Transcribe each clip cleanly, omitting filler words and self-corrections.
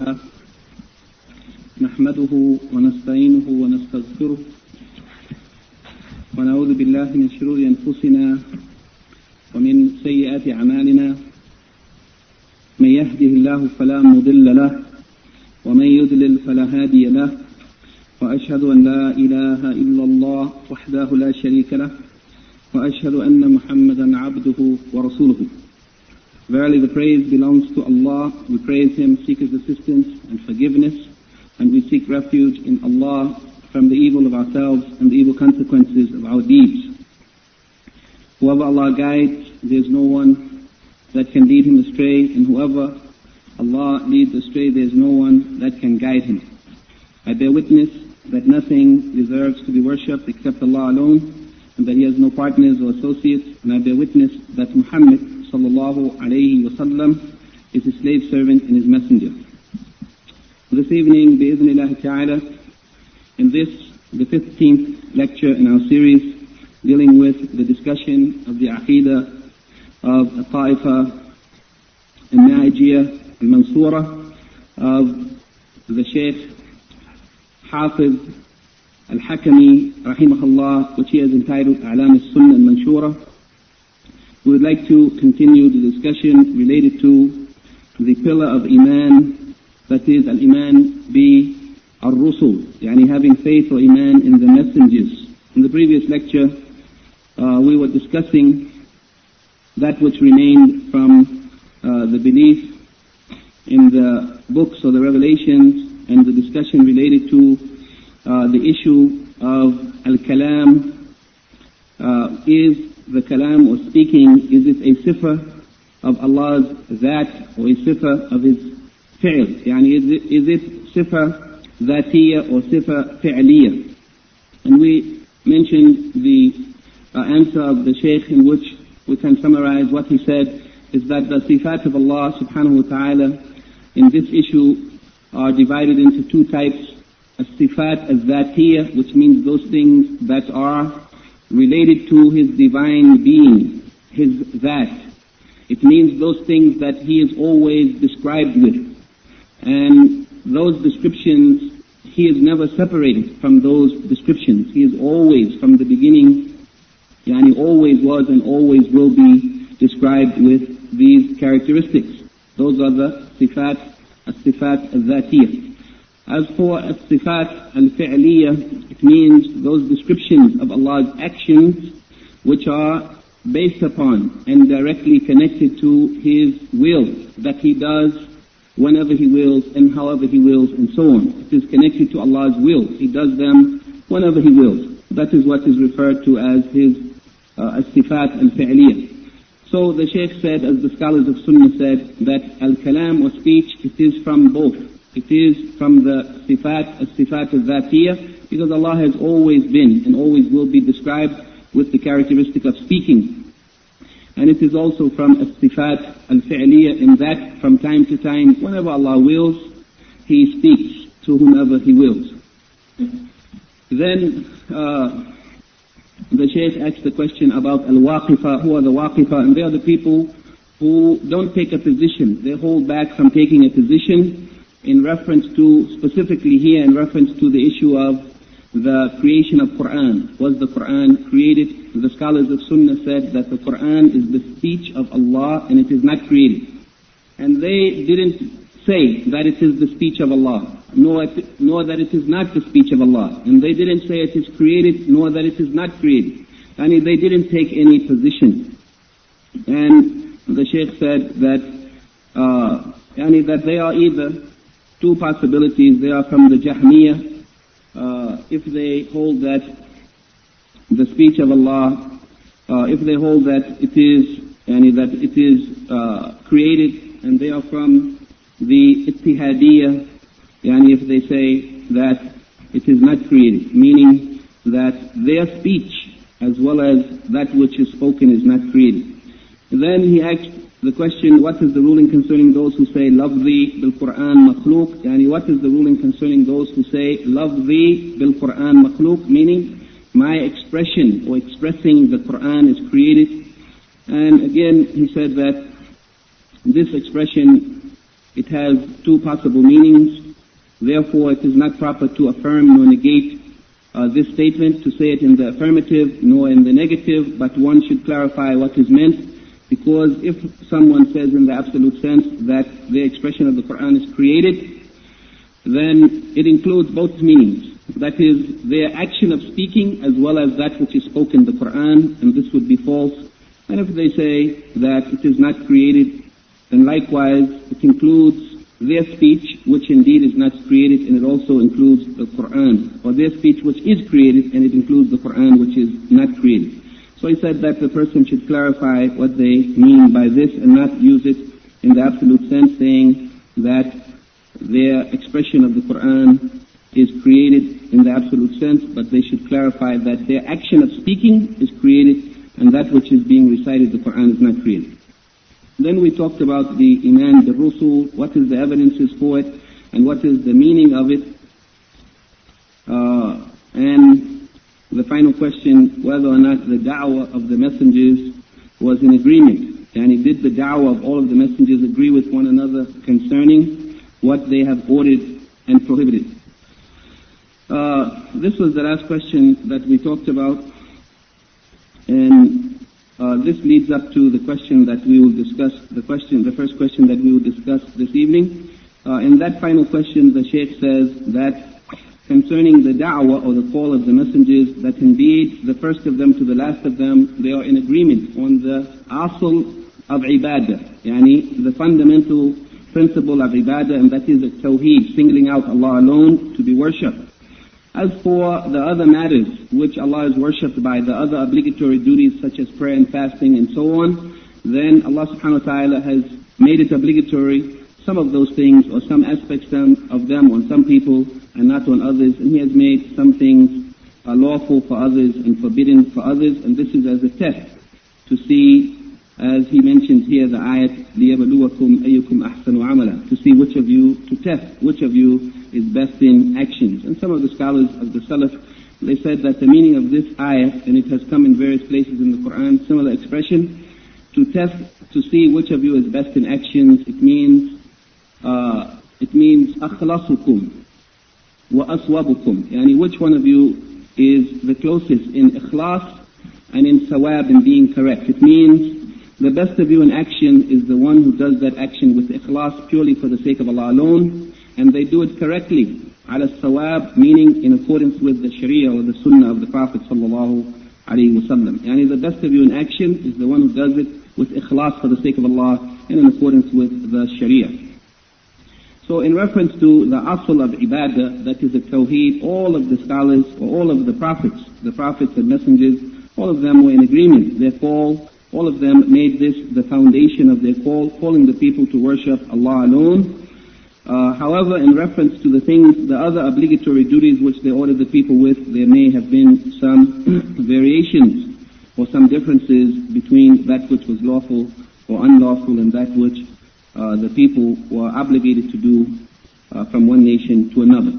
لله نحمده ونستعينه ونستغفره ونعوذ بالله من شرور أنفسنا ومن سيئات أعمالنا من يهده الله فلا مضل له ومن يضلل فلا هادي له وأشهد أن لا إله إلا الله وحده لا شريك له وأشهد أن محمدا عبده ورسوله. Verily the praise belongs to Allah. We praise Him, seek His assistance and forgiveness, and we seek refuge in Allah from the evil of ourselves and the evil consequences of our deeds. Whoever Allah guides, there is no one that can lead him astray, and whoever Allah leads astray, there is no one that can guide him. I bear witness that nothing deserves to be worshipped except Allah alone, and that He has no partners or associates, and I bear witness that Muhammad sallallahu alayhi wa sallam is His slave servant and His messenger. This evening, bi'idhnillah ta'ala, in this, the 15th lecture in our series, dealing with the discussion of the Aqidah of Ta'ifa al-Na'ijiyah al-Mansura of the Shaykh Hafiz al-Hakami rahimahullah, which he has entitled A'lam al-Sunnah al-Manshura. We would like to continue the discussion related to the pillar of Iman, that is al-Iman bi al-Rusul, yani having faith or Iman in the messengers. In the previous lecture, we were discussing that which remained from the belief in the books or the revelations, and the discussion related to the issue of al-Kalam. Is the Kalam or speaking, is it a sifa of Allah's That or a sifa of His fi'l? Yani is it sifa Dhatiya or sifa fi'liya? And we mentioned the answer of the Shaykh, in which we can summarize what he said, is that the sifat of Allah subhanahu wa ta'ala in this issue are divided into two types. As-sifat al-Dhatiya, which means those things that are related to His divine being, His That. It means those things that He is always described with. And those descriptions, He is never separated from those descriptions. He is always, from the beginning, yani always was and always will be described with these characteristics. Those are the sifat, as-sifat al-Dhatiyah. As for as-sifat al-fi'liyah, it means those descriptions of Allah's actions which are based upon and directly connected to His will, that He does whenever He wills and however He wills and so on. It is connected to Allah's will. He does them whenever He wills. That is what is referred to as His as-sifat al-fi'liyah. So the Shaykh said, as the scholars of Sunnah said, that al-kalam or speech, it is from both. It is from the sifat, as-sifat al-dhatiyah, because Allah has always been and always will be described with the characteristic of speaking. And it is also from as-sifat al-fi'liyah, in that from time to time, whenever Allah wills, He speaks to whomever He wills. Then the Shaykh asked the question about al-waqifa. Who are the waqifa? And they are the people who don't take a position. They hold back from taking a position in reference to, specifically here, in reference to the issue of the creation of Quran. Was the Quran created? The scholars of Sunnah said that the Quran is the speech of Allah and it is not created. And they didn't say that it is the speech of Allah, nor that it is not the speech of Allah. And they didn't say it is created, nor that it is not created. And they didn't take any position. And the Shaykh said that, that they are either two possibilities. They are from the Jahmiyyah. If they hold that the speech of Allah, if they hold that it is, created, and they are from the Ittihadiyah, if they say that it is not created, meaning that their speech as well as that which is spoken is not created. Then he asked the question, what is the ruling concerning those who say lafzi bil Quran makhluq? What is the ruling concerning those who say lafzi bil Quran makhluq, meaning my expression or expressing the Quran is created? And again he said that this expression it has two possible meanings. Therefore, it is not proper to affirm nor negate this statement, to say it in the affirmative nor in the negative, but one should clarify what is meant, because if someone says in the absolute sense that the expression of the Quran is created, then it includes both meanings. That is, their action of speaking as well as that which is spoken in the Quran, and this would be false. And if they say that it is not created, then likewise it includes their speech, which indeed is not created, and it also includes the Quran, or their speech which is created, and it includes the Quran, which is not created. So he said that the person should clarify what they mean by this and not use it in the absolute sense, saying that their expression of the Quran is created in the absolute sense, but they should clarify that their action of speaking is created, and that which is being recited, the Quran, is not created. Then we talked about the Iman bil Rusul, what is the evidences for it, and what is the meaning of it. And the final question, whether or not the da'wah of the messengers was in agreement. And did the da'wah of all of the messengers agree with one another concerning what they have ordered and prohibited? This was the last question that we talked about. And this leads up to the question that we will discuss, the first question that we will discuss this evening. In that final question, the Shaykh says that concerning the da'wah or the call of the messengers, that indeed the first of them to the last of them, they are in agreement on the asl of ibadah, yani the fundamental principle of ibadah, and that is the tawheed, singling out Allah alone to be worshipped. As for the other matters which Allah is worshipped by, the other obligatory duties such as prayer and fasting and so on, then Allah subhanahu wa ta'ala has made it obligatory, some of those things or some aspects of them on some people and not on others, and He has made some things lawful for others and forbidden for others, and this is as a test to see, as He mentions here, the ayat, لِيَبْلُوَكُمْ أَيُّكُمْ أَحْسَنُ عَمَلًا, to see which of you, to test which of you is best in actions. And some of the scholars of the Salaf, they said that the meaning of this ayah, and it has come in various places in the Quran, similar expression, to test, to see which of you is best in actions, it means أَخْلَصُكُمْ وَأَصْوَبُكُمْ, yani which one of you is the closest in ikhlas and in sawab, in being correct. It means the best of you in action is the one who does that action with ikhlas purely for the sake of Allah alone, and they do it correctly, ala sawab, meaning in accordance with the sharia or the sunnah of the Prophet sallallahu alaihi wasallam. Yani the best of you in action is the one who does it with ikhlas for the sake of Allah and in accordance with the sharia. So in reference to the asl of ibadah, that is the tawheed, all of the scholars, or all of the prophets and messengers, all of them were in agreement. Their call, all of them made this the foundation of their call, calling the people to worship Allah alone. However, in reference to the things, the other obligatory duties which they ordered the people with, there may have been some variations or some differences between that which was lawful or unlawful and that which the people were obligated to do from one nation to another.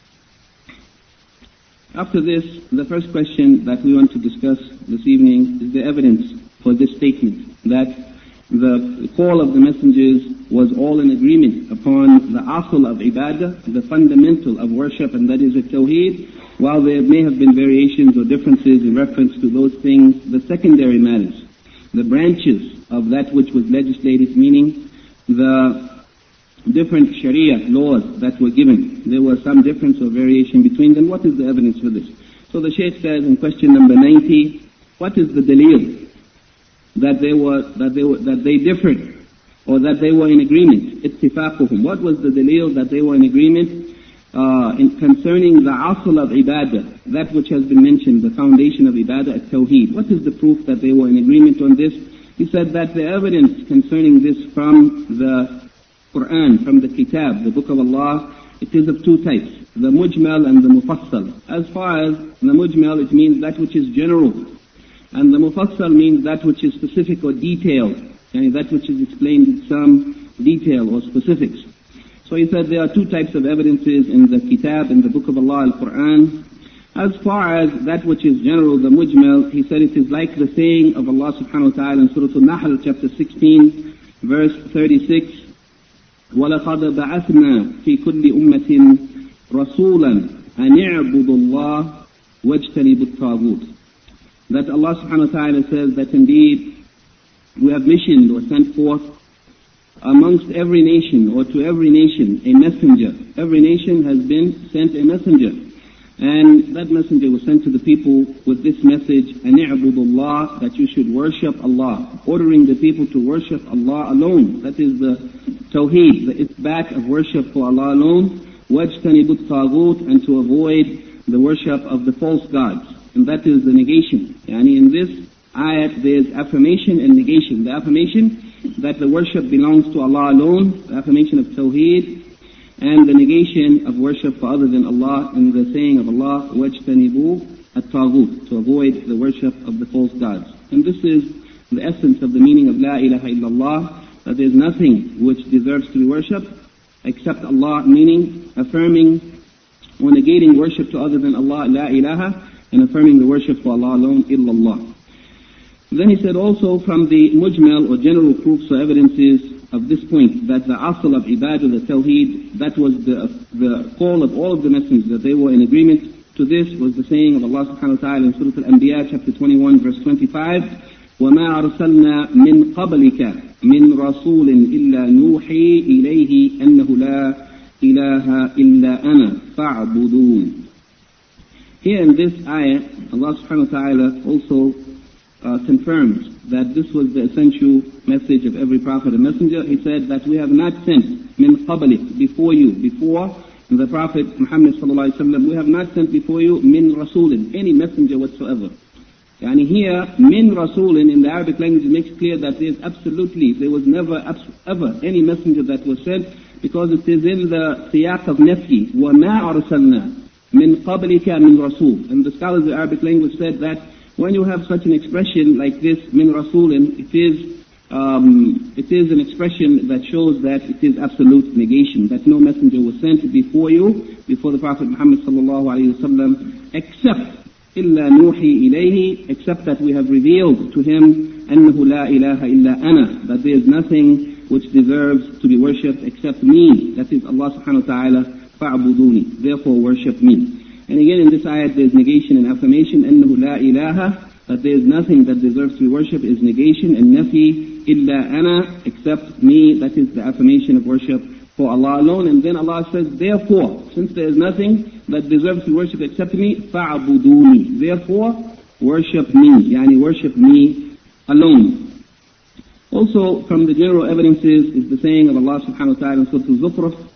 After this, the first question that we want to discuss this evening is the evidence for this statement, that the call of the messengers was all in agreement upon the asl of ibadah, the fundamental of worship, and that is the tawheed, while there may have been variations or differences in reference to those things, the secondary matters, the branches of that which was legislated, meaning the different sharia laws that were given. There was some difference or variation between them. What is the evidence for this? So the Shaykh says in question number 90, what is the dalil that they differed, or that they were in agreement? Ittifaquhum. What was the dalil that they were in agreement concerning the asl of ibadah, that which has been mentioned, the foundation of ibadah, at-tawheed? What is the proof that they were in agreement on this? He said that the evidence concerning this from the Quran, from the Kitab, the Book of Allah, it is of two types, the mujmal and the mufassal. As far as the mujmal, it means that which is general, and the mufassal means that which is specific or detailed, and that which is explained in some detail or specifics. So he said there are two types of evidences in the Kitab, in the Book of Allah, Al-Quran. As far as that which is general, the mujmal, he said it is like the saying of Allah subhanahu wa ta'ala in Surah Al-Nahl, chapter 16, verse 36, وَلَقَدْ بَعَثْنَا فِي كُلِّ أُمَّةٍ رَسُولًا أَنِ اعْبُدُوا اللَّهَ وَاجْتَنِبُوا الطَّاغُوتَ. That Allah subhanahu wa ta'ala says that indeed we have missioned or sent forth amongst every nation or to every nation a messenger. Every nation has been sent a messenger. And that messenger was sent to the people with this message, أَنِ اعْبُدُوا اللَّهَ, that you should worship Allah, ordering the people to worship Allah alone. That is the Tawheed, the ithbat of worship for Allah alone. وَاجْتَنِبُوا الطَّاغُوتَ, and to avoid the worship of the false gods. And that is the negation. Yani in this ayat there is affirmation and negation. The affirmation that the worship belongs to Allah alone, the affirmation of Tawheed, and the negation of worship for other than Allah, and the saying of Allah, وَاجْتَنِبُوا الطَّاغُوتَ, to avoid the worship of the false gods. And this is the essence of the meaning of La ilaha illallah, that there is nothing which deserves to be worshipped except Allah, meaning affirming or negating worship to other than Allah, La ilaha, and affirming the worship for Allah alone, illallah. Then he said also from the mujmal or general proofs or evidences of this point, that the asl of ibadah, the tawheed, that was the call of all of the messengers, that they were in agreement to this, was the saying of Allah subhanahu wa ta'ala in Surah Al-Anbiya chapter 21 verse 25, وَمَا أَرْسَلْنَا مِنْ قَبْلِكَ مِنْ رَسُولٍ إِلَّا نُوحِي إِلَيْهِ أَنَّهُ لَا إِلَهَ إِلَّا أَنَا فَاعْبُدُونَ. Here in this ayah, Allah subhanahu wa ta'ala also confirms that this was the essential message of every prophet and messenger. He said that we have not sent min qablik, before you, before the Prophet Muhammad sallallahu alaihi wasallam, we have not sent before you min rasulin, any messenger whatsoever. Yani here, min rasulin in the Arabic language makes clear that there was never ever any messenger that was sent, because it is in the siyaq of nafi, وَمَا أَرْسَلْنَا min qablika min rasul. And the scholars of the Arabic language said that when you have such an expression like this, min rasulin, it is an expression that shows that it is absolute negation, that no messenger was sent before you, before the Prophet Muhammad sallallahu alaihi wasallam, except إِلَّا نُوحِي إِلَيْهِ, except that we have revealed to him أَنَّهُ لَا إِلَهَ إِلَّا أَنَا, that there is nothing which deserves to be worshipped except me, that is Allah subhanahu wa ta'ala, فَاعْبُدُونِ, therefore worship me. And again in this ayat there is negation and affirmation, أَنَّهُ لَا إِلَهَ, that there is nothing that deserves to be worshipped is negation, and nafi, إِلَّا أَنَا, except me, that is the affirmation of worship for Allah alone. And then Allah says, therefore, since there is nothing that deserves to be worshipped except me, فَاعْبُدُونِ, therefore worship me, yani worship me alone. Also from the general evidences is the saying of Allah subhanahu wa ta'ala in Surah Al-Zukhruf,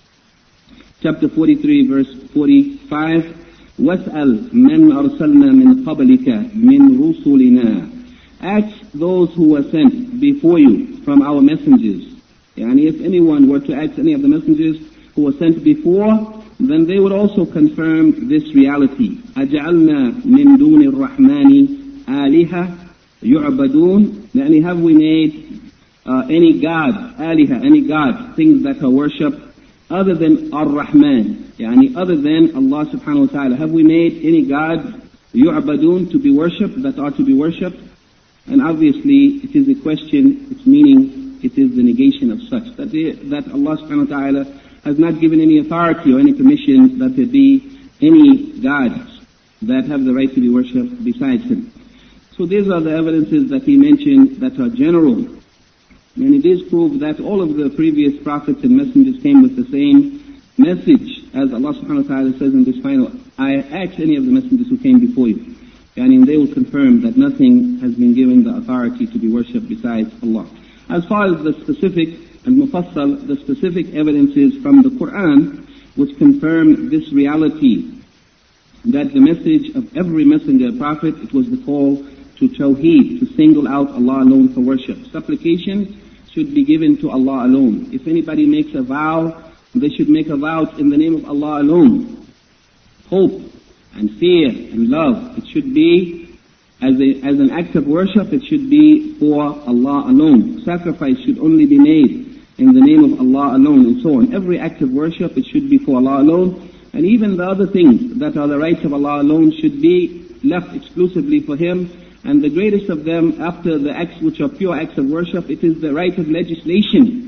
chapter 43 verse 45, وَاسْأَلْ مَنْ أَرْسَلْنَا مِنْ قَبْلِكَ مِنْ رُسُلِنَا, ask those who were sent before you from our messengers. Yani if anyone were to ask any of the messengers who were sent before, then they would also confirm this reality. أَجَعَلْنَا مِنْ دُونِ الرَّحْمَنِ آلِهَةً يُعْبَدُونَ, yani have we made any god, aliha, any god, things that are worshipped other than Ar-Rahman, yani other than Allah subhanahu wa ta'ala, have we made any god yu'badun, to be worshipped, that are to be worshipped? And obviously it is a question, its meaning, it is the negation of such, that Allah subhanahu wa ta'ala has not given any authority or any permission that there be any gods that have the right to be worshipped besides Him. So these are the evidences that he mentioned that are general. And it is proved that all of the previous prophets and messengers came with the same message, as Allah subhanahu wa ta'ala says in this final ayah, ask any of the messengers who came before you. And they will confirm that nothing has been given the authority to be worshipped besides Allah. As far as the specific and mufassal, the specific evidences from the Quran, which confirm this reality, that the message of every messenger, prophet, it was the call to Tawheed, to single out Allah alone for worship. Supplication should be given to Allah alone. If anybody makes a vow, they should make a vow in the name of Allah alone. Hope and fear and love, it should be as an act of worship, it should be for Allah alone. Sacrifice should only be made in the name of Allah alone, and so on. Every act of worship, it should be for Allah alone. And even the other things that are the rights of Allah alone should be left exclusively for Him. And the greatest of them, after the acts which are pure acts of worship, it is the right of legislation.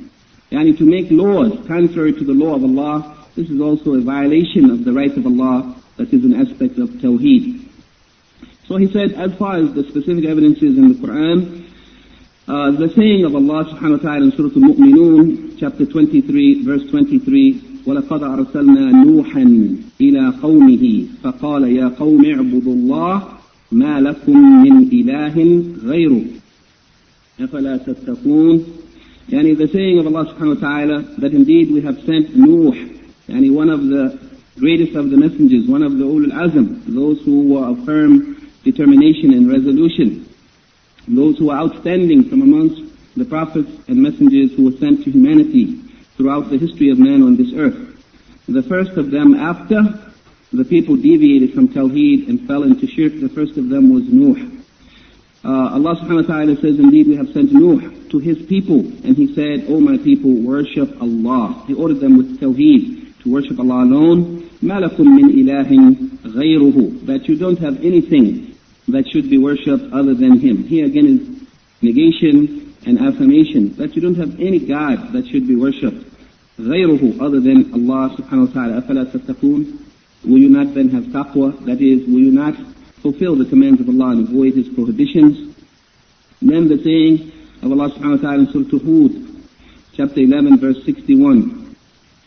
Yani to make laws contrary to the law of Allah, this is also a violation of the rights of Allah. That is an aspect of Tawheed. So he said, as far as the specific evidences in the Quran, the saying of Allah subhanahu wa ta'ala in Surah Al-Mu'minun, chapter 23, verse 23, وَلَقَدْ أَرْسَلْنَا نُوحًا إِلَىٰ قَوْمِهِ فَقَالَ يَا قَوْمِ اعْبُدُوا اللَّهَ مَا لَكُم مِّنْ إِلَٰهٍ غَيْرُهُ أَفَلَا تَتَّقُونَ. Yani the saying of Allah subhanahu wa ta'ala that indeed we have sent Nuh, yani one of the greatest of the messengers, one of the Ulul Azm, those who were of firm determination and resolution, those who are outstanding from amongst the prophets and messengers who were sent to humanity throughout the history of man on this earth. The first of them, after the people deviated from Tawheed and fell into shirk, the first of them was Nuh. Allah subhanahu wa ta'ala says, indeed we have sent Nuh to his people, and he said, O my people, worship Allah. He ordered them with Tawheed to worship Allah alone. مَا لَكُم مِّنْ إِلَٰهٍ غَيْرُهُ, that you don't have anything that should be worshipped other than him. Here again is negation and affirmation, that you don't have any God that should be worshipped غَيْرُهُ, other than Allah subhanahu wa ta'ala. أَفَلَا تَتَّقُونَ, will you not then have taqwa? That is, will you not fulfill the commands of Allah and avoid his prohibitions? Then the saying of Allah subhanahu wa ta'ala in Surah Hud, chapter 11, verse 61,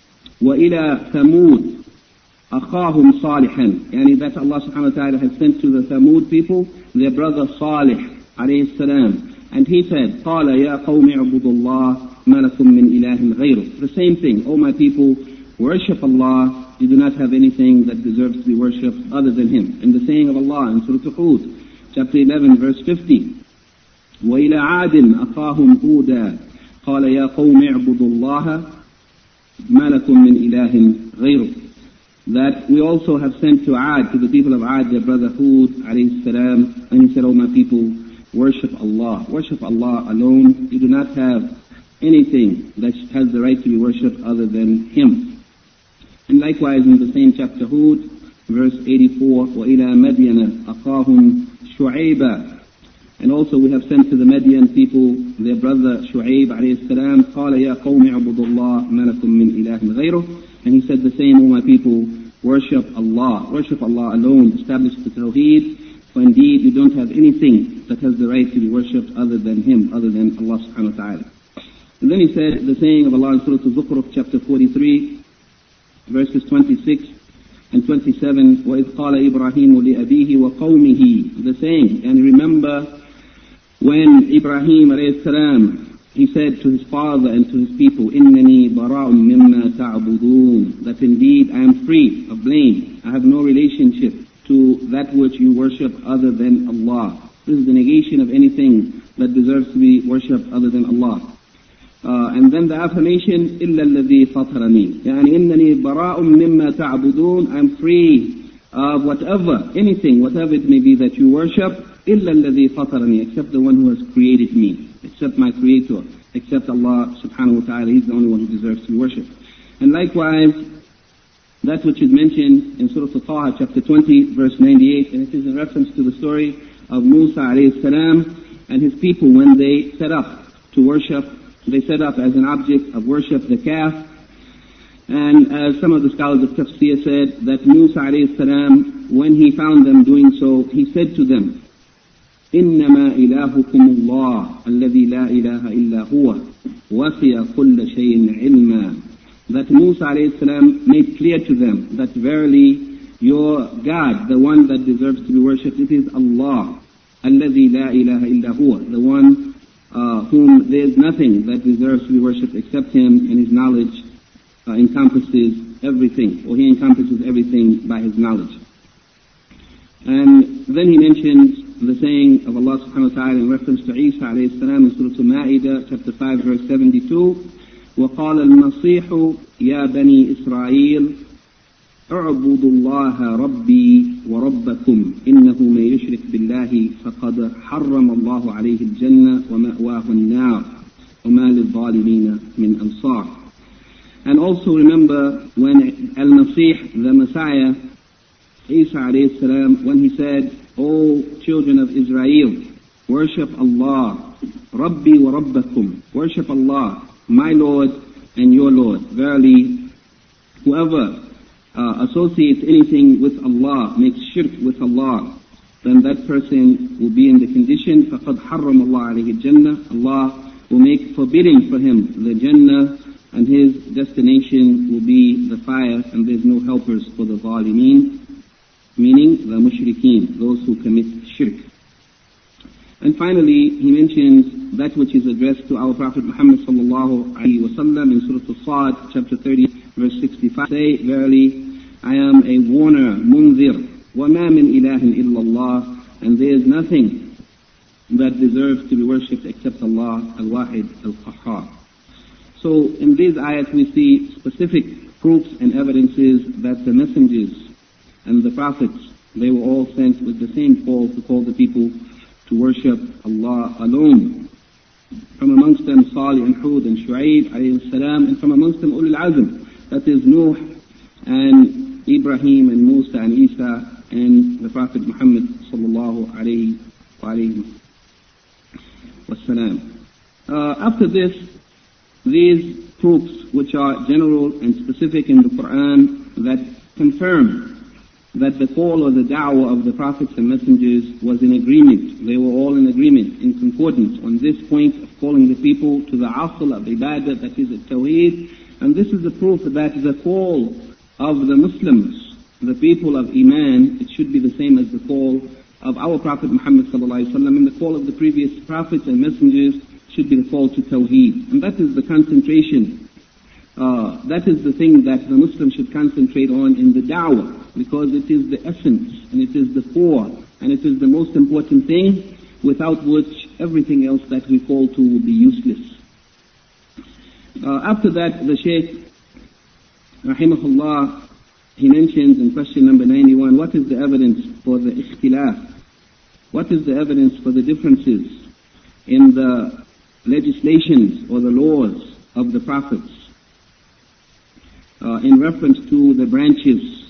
وَإِلَى ثَمُودَ أَخَاهُمْ صَالِحًا, yani that Allah subhanahu wa ta'ala has sent to the Thamud people their brother Salih alayhi salam, and he said, قَالَ يَا قَوْمِ اعْبُدُوا اللَّهَ مَا لَكُم مِّنْ إِلَٰهٍ غَيْرُهُ. The same thing, O my people, worship Allah, you do not have anything that deserves to be worshipped other than him. And the saying of Allah in Surah Hud, chapter 11, verse 50, وَإِلَى عَادٍ أَخَاهُمْ هُودًا قَالَ يَا قَوْمِ اعْبُدُوا اللَّهَ مَا لَكُم مِّنْ إِلَٰهٍ غَيْرُهُ. That we also have sent to Ad, to the people of Ad, their brother Hud alayhi salam, and he said, O my people, worship Allah alone. You do not have anything that has the right to be worshipped other than him. And likewise in the same chapter Hud, verse 84, وَإِلَى مَدْيَنَ أَخَاهُمْ شُعَيْبًا. And also we have sent to the Madian people their brother Shu'aib alayhi salam, قَالَ يَا قَوْمِ اعْبُدُوا اللَّهَ مَا لَكُم مِّنْ إِلَٰهٍ غَيْرُهُ. And he said the same, O my people, worship Allah alone, establish the Tawheed, for indeed you don't have anything that has the right to be worshipped other than him, other than Allah subhanahu wa ta'ala. And then he said the saying of Allah in Surah Al-Zukhruf, chapter 43, verses 26 and 27, وَإِذْ قَالَ إِبْرَاهِيمُ لِأَبِيهِ وَقَوْمِهِ. The saying, and remember when Ibrahim alayhi salam, he said to his father and to his people, إِنَّنِي بَرَاءٌ مِّمَّا تَعْبُدُونَ, that indeed I am free of blame. I have no relationship to that which you worship other than Allah. This is the negation of anything that deserves to be worshipped other than Allah. And then the affirmation, إِلَّا الَّذِي فَطَرَنِي, يعني إِنَّنِي بَرَاءٌ مِّمَّا تَعْبُدُونَ, I'm free of whatever, anything, whatever it may be that you worship, إِلَّا الَّذِي فَطَرَنِي, except the one who has created me, except my Creator, except Allah subhanahu wa ta'ala. He's the only one who deserves to be worshipped. And likewise, that which is mentioned in Surah Al-Taha, chapter 20, verse 98, and it is in reference to the story of Musa alayhi salam and his people when they set up to worship. They set up as an object of worship the calf. And as some of the scholars of Tafsir said, that Musa alayhi salam, when he found them doing so, he said to them, إِنَّمَا إِلَهُكُمُ اللَّهُ الَّذِي لَا إِلَهَ إِلَّا هُوَ وَسِعَ كُلَّ شَيْءٍ عِلْمًا. That Musa alayhi salam made clear to them that verily your God, the one that deserves to be worshipped, it is Allah, الَّذِي لَا إِلَهَ إِلَّا هُوَ, the one whom there is nothing that deserves to be worshipped except him, and his knowledge encompasses everything, or he encompasses everything by his knowledge. And then he mentions the saying of Allah subhanahu wa ta'ala in reference to Isa alayhi salam in Surah Al-Ma'idah, chapter 5, verse 72, وَقَالَ الْمَصِيحُ يَا بَنِي إِسْرَائِيلِ اعْبُدُوا اللَّهَ رَبِّي وَرَبَّكُمْ إِنَّهُ مَن يُشْرِكْ بِاللَّهِ فَقَدْ حَرَّمَ اللَّهُ عَلَيْهِ الْجَنَّةَ وَمَأْوَاهُ النَّارُ وَمَا لِلظَّالِمِينَ مِنْ أَنصَارٍ. And also remember when Al-Masih, the Messiah, Isa alayhi salam, when he said, O children of Israel, worship Allah, Rabbi wa Rabbakum, worship Allah, my Lord and your Lord. Verily, whoever associates anything with Allah, makes shirk with Allah, then that person will be in the condition, فَقَدْ حَرَّمَ اللَّهُ عَلَيْهِ الْجَنَّةِ. Allah will make forbidding for him the Jannah, and his destination will be the fire, and there's no helpers for the zalimeen, meaning the mushrikeen, those who commit shirk. And finally, he mentions that which is addressed to our Prophet Muhammad sallallahu alaihi wasallam in Surah Al-Sad, chapter 30, verse 65. Say, verily, I am a warner, munzir, وَمَا مِنْ إِلَهٍ إِلَّا اللَّهِ, and there is nothing that deserves to be worshipped except Allah, Al-Wahid, Al-Qahhar. So in these ayats we see specific proofs and evidences that the messengers and the prophets, they were all sent with the same call to call the people to worship Allah alone. From amongst them Salih and Hud and Shu'aib alayhi salam, and from amongst them Ulul Azm, that is Nuh and Ibrahim and Musa and Isa and the Prophet Muhammad sallallahu alayhi wa sallam. After this, these proofs which are general and specific in the Quran that confirm that the call or the da'wah of the prophets and messengers was in agreement. They were all in agreement, in concordance on this point of calling the people to the asl of ibadah, that is at-tawheed. And this is the proof that the call of the Muslims, the people of Iman, it should be the same as the call of our Prophet Muhammad sallallahu alaihi wasallam, and the call of the previous prophets and messengers should be the call to tawheed. And that is the concentration. That is the thing that the Muslim should concentrate on in the da'wah, because it is the essence, and it is the core, and it is the most important thing, without which everything else that we call to will be useless. After that, the Shaykh, rahimahullah, he mentions in question number 91, what is the evidence for the ikhtilaf? What is the evidence for the differences in the legislations or the laws of the prophets in reference to the branches,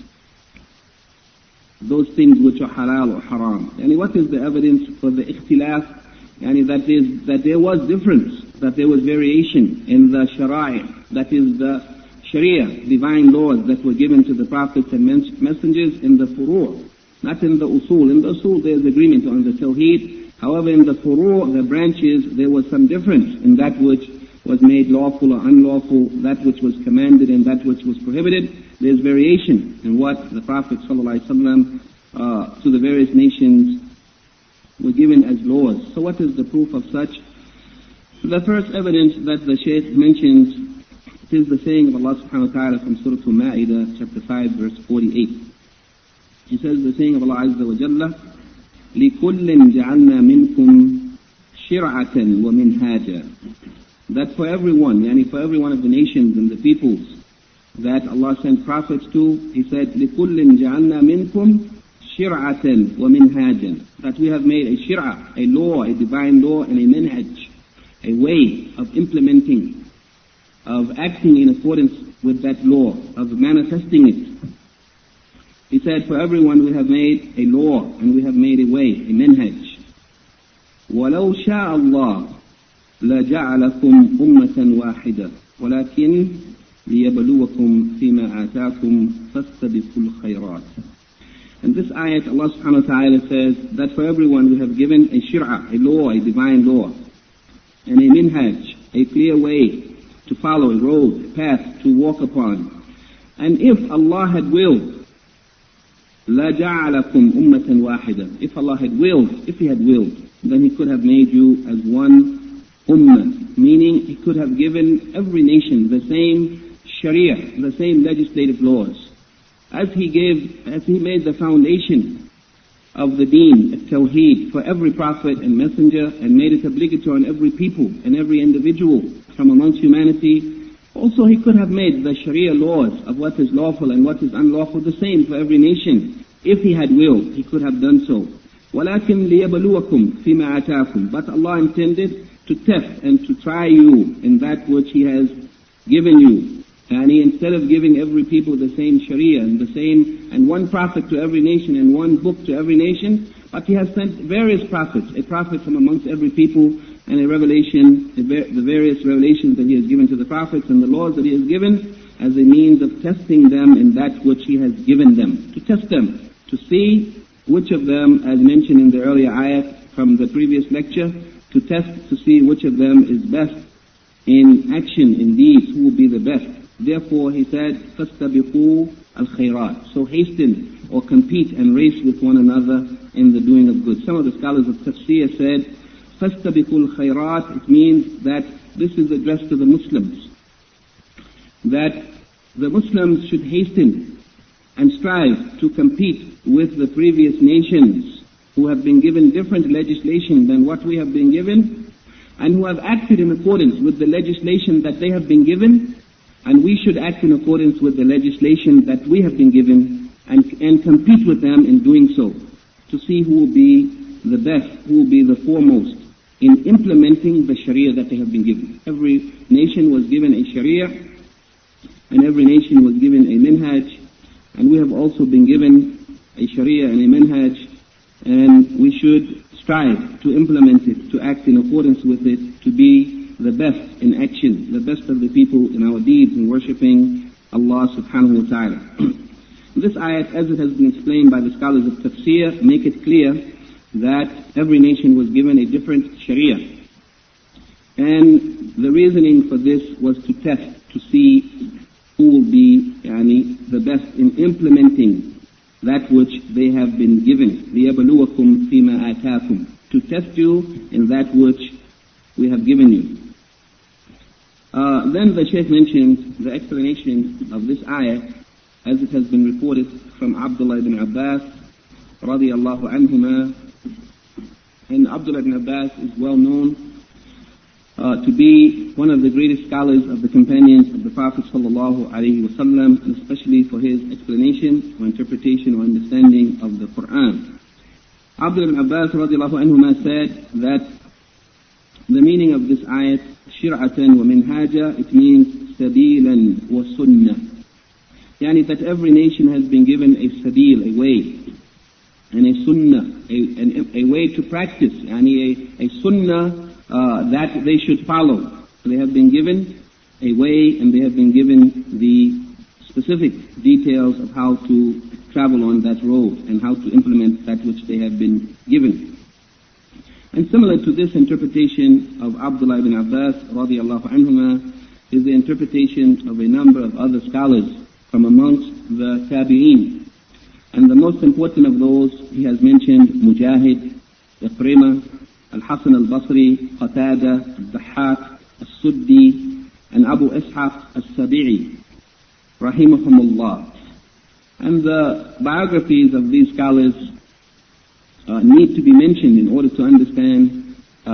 those things which are halal or haram? And what is the evidence for the ikhtilaf? And that there was difference, that there was variation in the shara'i, that is the Sharia, divine laws that were given to the prophets and messengers in the furu', not in the usul. In the usul there is agreement on the tawheed. However, in the furu', the branches, there was some difference in that which was made lawful or unlawful, that which was commanded and that which was prohibited. There is variation in what the Prophet ﷺ to the various nations were given as laws. So what is the proof of such? The first evidence that the Shaykh mentions, it is the saying of Allah subhanahu wa ta'ala from Surah Al-Ma'idah, chapter 5, verse 48. He says the saying of Allah Azza wa Jalla, لِكُلٍّ جَعَلْنَا مِنْكُمْ شِرْعَةً وَمِنْهَاجًا. That for everyone, yani for every one of the nations and the peoples that Allah sent prophets to, He said, لِكُلٍّ جَعَلْنَا مِنْكُمْ شِرْعَةً وَمِنْهَاجًا. That we have made a shir'ah, a law, a divine law, and a minhaj, a way of implementing, of acting in accordance with that law, of manifesting it. He said, for everyone we have made a law, and we have made a way, a minhaj. وَلَوْ شَاءَ اللَّهُ لَجَعَلَكُمْ أُمَّةً وَاحِدَةً وَلَكِنْ لِيَبْلُوَكُمْ فِي مَا آتَاكُمْ فَاسْتَبِقُوا الْخَيْرَاتِ. And this ayat, Allah subhanahu wa ta'ala says that for everyone we have given a shir'ah, a law, a divine law, and a minhaj, a clear way to follow, a road, a path to walk upon. And if Allah had willed, لَجَعَلَكُمْ أُمَّةً وَاحِدًا. If Allah had willed, if He had willed, then He could have made you as one ummah, meaning He could have given every nation the same sharia, the same legislative laws. As He made the foundation of the deen, at-tawheed, for every prophet and messenger, and made it obligatory on every people and every individual from amongst humanity, also He could have made the sharia laws of what is lawful and what is unlawful the same for every nation. If He had willed, He could have done so. وَلَكِنْ لِيَبْلُوَكُمْ فِي مَا آتَاكُمْ. But Allah intended to test and to try you in that which He has given you. And instead of giving every people the same sharia and the same, and one prophet to every nation and one book to every nation, but He has sent various prophets, a prophet from amongst every people and a revelation, the various revelations that He has given to the prophets and the laws that He has given as a means of testing them in that which He has given them. To test them, to see which of them, as mentioned in the earlier ayat from the previous lecture, to test to see which of them is best in action, in deeds, who will be the best. Therefore, He said, فَاسْتَبِقُوا الْخَيْرَاتِ. So hasten or compete and race with one another in the doing of good. Some of the scholars of tafsir said, فَاسْتَبِقُوا الْخَيْرَاتِ. It means that this is addressed to the Muslims. That the Muslims should hasten and strive to compete with the previous nations who have been given different legislation than what we have been given, and who have acted in accordance with the legislation that they have been given, and we should act in accordance with the legislation that we have been given and compete with them in doing so, to see who will be the best, who will be the foremost in implementing the Sharia that they have been given. Every nation was given a Sharia, and every nation was given a minhaj, and we have also been given a Sharia and a minhaj, and we should strive to implement it, to act in accordance with it, to be the best in action, the best of the people in our deeds in worshipping Allah subhanahu wa ta'ala. This ayat, as it has been explained by the scholars of tafsir, make it clear that every nation was given a different sharia. And the reasoning for this was to test, to see who will be the best in implementing that which they have been given. لِيَبْلُوَكُمْ فِي مَا آتَاكُمْ. To test you in that which we have given you. Then the Shaykh mentioned the explanation of this ayah as it has been reported from Abdullah ibn Abbas radiyallahu anhuma. And Abdullah ibn Abbas is well known to be one of the greatest scholars of the companions of the Prophet sallallahu alaihi wasallam, and especially for his explanation or interpretation or understanding of the Quran. Abdullah ibn Abbas radiyallahu anhuma said that the meaning of this ayat, shir'atan wa minhaja, it means sabilan wa sunnah. Yani that every nation has been given a sabil, a way, and a sunnah, a way to practice, yani a sunnah that they should follow. So they have been given a way, and they have been given the specific details of how to travel on that road and how to implement that which they have been given. And similar to this interpretation of Abdullah ibn Abbas radiyallahu anhuma is the interpretation of a number of other scholars from amongst the tabi'een. And the most important of those, he has mentioned Mujahid, Iqrimah, Al-Hasan al-Basri, Qatada, Al-Dahhak, Al-Suddi, and Abu Ishaq al-Sabi'i, rahimahumullah. And the biographies of these scholars need to be mentioned in order to understand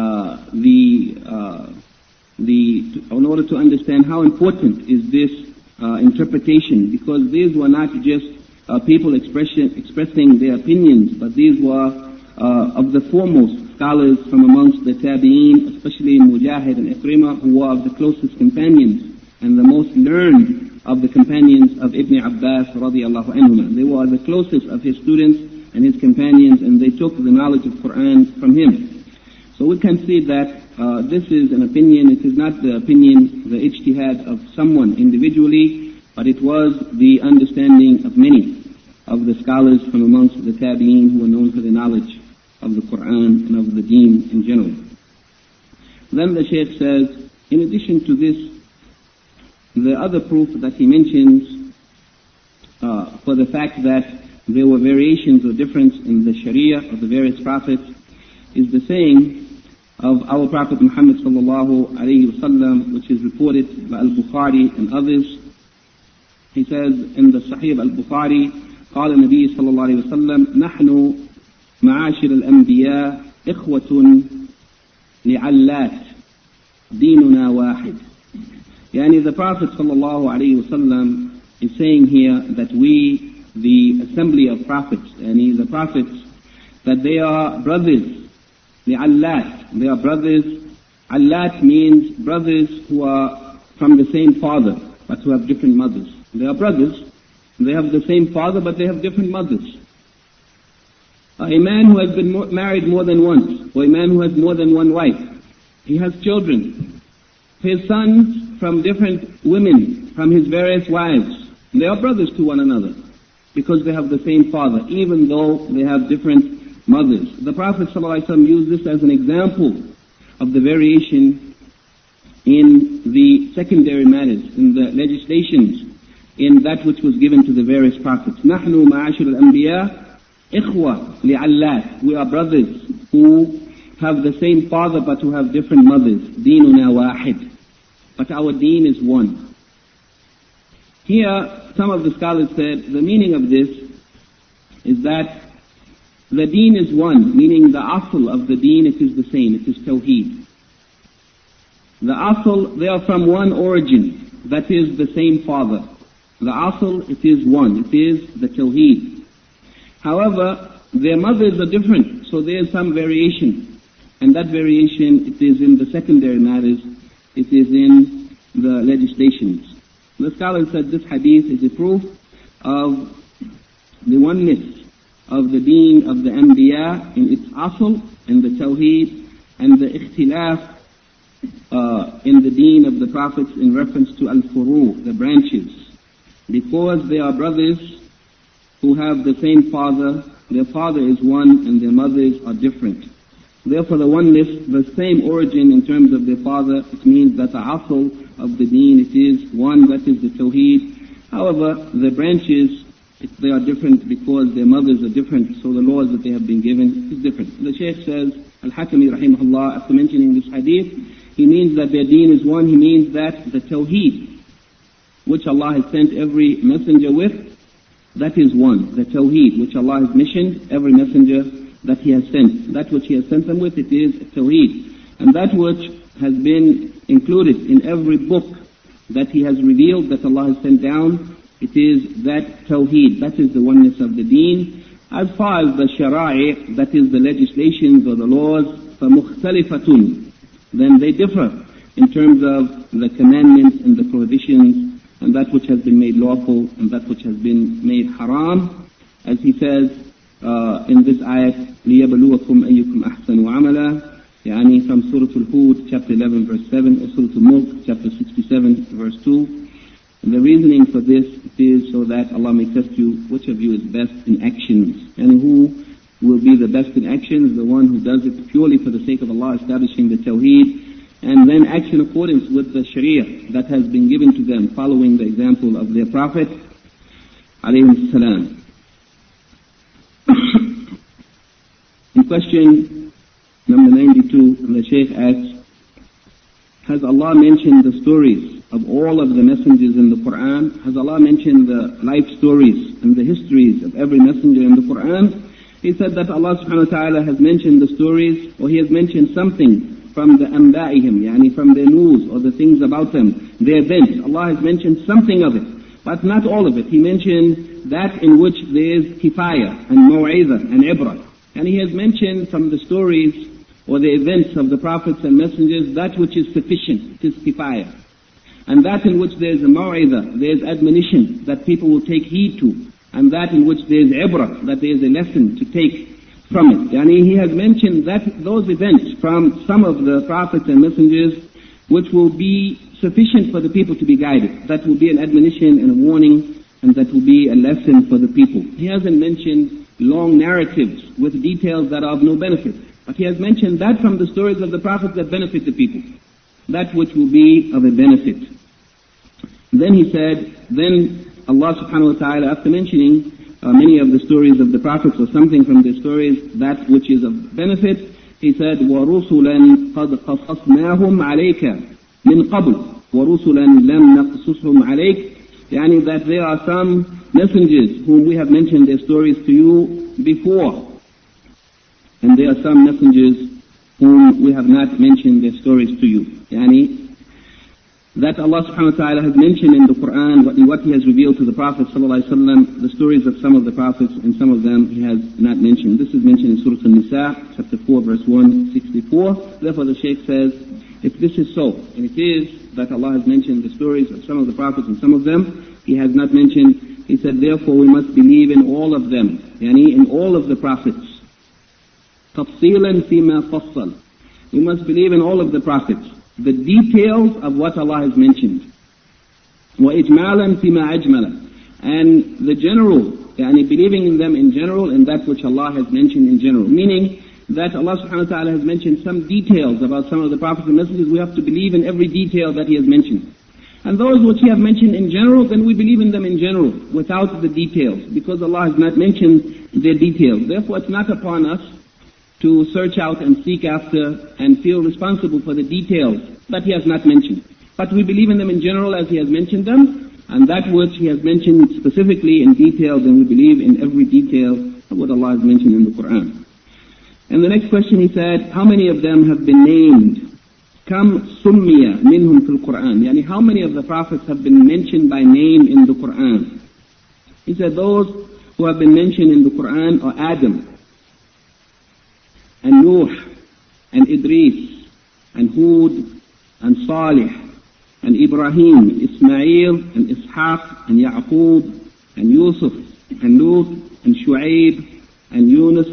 in order to understand how important is this interpretation, because these were not just people expressing their opinions, but these were of the foremost scholars from amongst the tabi'een, especially Mujahid and Iqrimah, who were of the closest companions and the most learned of the companions of Ibn Abbas radiyallahu anhuma. They were the closest of his students and his companions, and they took the knowledge of Quran from him. So we can see that this is an opinion. It is not the opinion, the ijtihad of someone individually, but it was the understanding of many of the scholars from amongst the tabi'een who were known for the knowledge of the Quran and of the deen in general. Then the Shaykh says, in addition to this, the other proof that he mentions for the fact that there were variations or difference in the Sharia of the various prophets is the saying of our Prophet Muhammad sallallahu alayhi wasallam, which is reported by Al-Bukhari and others. He says in the Sahih Al-Bukhari, قال النبي صلى الله عليه وسلم نحن معاشر الأنبياء إخوة لعلات ديننا واحد. Yani the Prophet sallallahu alayhi wasallam is saying here that we, the assembly of prophets, yani the prophets, that they are brothers, لعلات, they are brothers. Allat means brothers who are from the same father, but who have different mothers. They are brothers, they have the same father, but they have different mothers. A man who has been married more than once, or a man who has more than one wife, He has children. His sons from different women, from his various wives. They are brothers to one another because they have the same father, even though they have different mothers. The Prophet ﷺ used this as an example of the variation in the secondary matters, in the legislations, in that which was given to the various prophets. نحن معاشر الأنبياء إخوة لعلات. We are brothers who have the same father but who have different mothers. ديننا واحد. But our deen is one. Here, some of the scholars said the meaning of this is that the deen is one, meaning the asl of the deen, it is the same, it is tawheed. The asl, they are from one origin, that is the same father. The asl, it is one, it is the tawheed. However, their mothers are different, so there is some variation. And that variation, it is in the secondary matters, it is in the legislations. The scholars said this hadith is a proof of the oneness of the deen of the Anbiya in its asl, and the tawheed, and the ikhtilaf in the deen of the prophets in reference to al-furu, the branches. Because they are brothers who have the same father, their father is one and their mothers are different. Therefore the oneness, the same origin in terms of their father, it means that the asl of the deen, it is one, that is the tawheed. However, the branches, they are different because their mothers are different, so the laws that they have been given is different. The Shaykh says, Al-Hakami rahimahullah, after mentioning this hadith, he means that their deen is one, he means that the tawheed, which Allah has sent every messenger with, that is one. The tawheed, which Allah has missioned every messenger that He has sent. That which He has sent them with, it is tawheed. And that which has been included in every book that He has revealed, that Allah has sent down, it is that tawheed. That is the oneness of the deen. As far as the shara'i, that is the legislations or the laws, فَمُخْتَلِفَةٌ, then they differ in terms of the commandments and the prohibitions, and that which has been made lawful and that which has been made haram. As he says in this ayat, لِيَبْلُوَكُمْ أَيُّكُمْ أَحْسَنُ عَمَلًا, يعني from Surah Al-Hud, chapter 11, verse 7, or Surah Al-Mulk, chapter 67, verse 2. And the reasoning for this is so that Allah may test you which of you is best in actions, and who will be the best in actions, the one who does it purely for the sake of Allah, establishing the tawheed, and then acts in accordance with the sharia that has been given to them, following the example of their Prophet, alayhi salam. In question number 92, the Shaykh asks, has Allah mentioned the stories of all of the messengers in the Quran? Has Allah mentioned the life stories and the histories of every messenger in the Quran? He said that Allah subhanahu wa ta'ala has mentioned the stories, or He has mentioned something from the anba'ihim, yani from their news or the things about them, their events. Allah has mentioned something of it, but not all of it. He mentioned that in which there is kifaya and maw'izah and ibrah. And He has mentioned from the stories or the events of the prophets and messengers that which is sufficient, it is kifaya. And that in which there is a maw'izah, there is admonition that people will take heed to. And that in which there is ibrah, that there is a lesson to take from it. Yani He has mentioned that those events from some of the prophets and messengers which will be sufficient for the people to be guided. That will be an admonition and a warning, and that will be a lesson for the people. He hasn't mentioned long narratives with details that are of no benefit. But He has mentioned that from the stories of the prophets that benefit the people. That which will be of a benefit. Then he said, then Allah subhanahu wa ta'ala, after mentioning many of the stories of the prophets or something from the stories, that which is of benefit, He said, وَرُسُلًا قَدْ قَصَصْنَاهُمْ عَلَيْكَ مِنْ قَبْلِ وَرُسُلًا لَمْ نَقْصُصْهُمْ عَلَيْكَ, yani that there are some messengers whom we have mentioned their stories to you before, and there are some messengers whom we have not mentioned their stories to you. Yani that Allah subhanahu wa ta'ala has mentioned in the Quran, what He has revealed to the Prophet sallallahu alaihi wasallam, the stories of some of the prophets, and some of them He has not mentioned. This is mentioned in Surah An-Nisa, chapter 4, verse 164. Therefore the Shaykh says, if this is so, and it is that Allah has mentioned the stories of some of the prophets and some of them He has not mentioned, He said, therefore we must believe in all of them, yani in all of the prophets. تَفْصِيلًا فِيمَا فَصَّلْ, We must believe in all of the prophets, the details of what Allah has mentioned. وَإِجْمَالًا فِيمَا أَجْمَلَ. And the general, believing in them in general and that which Allah has mentioned in general. Meaning that Allah subhanahu wa ta'ala has mentioned some details about some of the prophets and messengers, we have to believe in every detail that He has mentioned. And those which He has mentioned in general, then we believe in them in general, without the details, because Allah has not mentioned their details. Therefore, it's not upon us to search out and seek after and feel responsible for the details that He has not mentioned. But we believe in them in general as He has mentioned them, and that which He has mentioned specifically in detail, then we believe in every detail of what Allah has mentioned in the Quran. And the next question he said, how many of them have been named? Kam summiya minhum fil Quran. How many of the prophets have been mentioned by name in the Quran? He said those who have been mentioned in the Quran are Adam, and Nuh, and Idris, and Hud, and Salih, and Ibrahim, Ismail, and Ishaq, and Yaqub, and Yusuf, and Lut, and Shu'aib, and Yunus,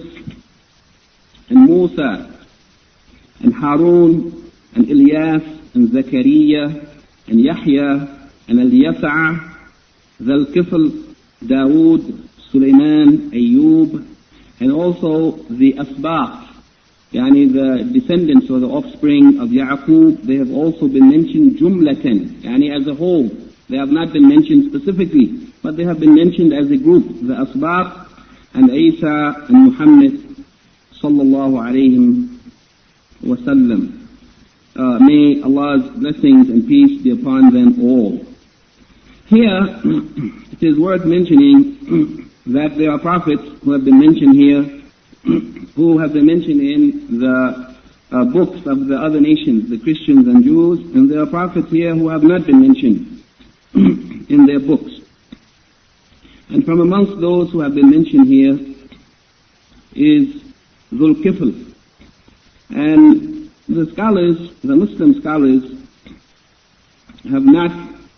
and Musa, and Harun, and Ilyas, and Zakaria, and Yahya, and Al-Yasa', Dhul-Kifl, Dawood, Sulaiman, Ayyub, and also the Asbaq, the descendants or the offspring of Yaqub. They have also been mentioned jumlatan, as a whole. They have not been mentioned specifically, but they have been mentioned as a group, the Asbaq, and Isa, and Muhammad, sallallahu alayhi wa sallam. May Allah's blessings and peace be upon them all. Here, it is worth mentioning that there are prophets who have been mentioned here, who have been mentioned in the books of the other nations, the Christians and Jews, and there are prophets here who have not been mentioned in their books. And from amongst those who have been mentioned here is Dhul-Kifl. And the scholars, the Muslim scholars, have not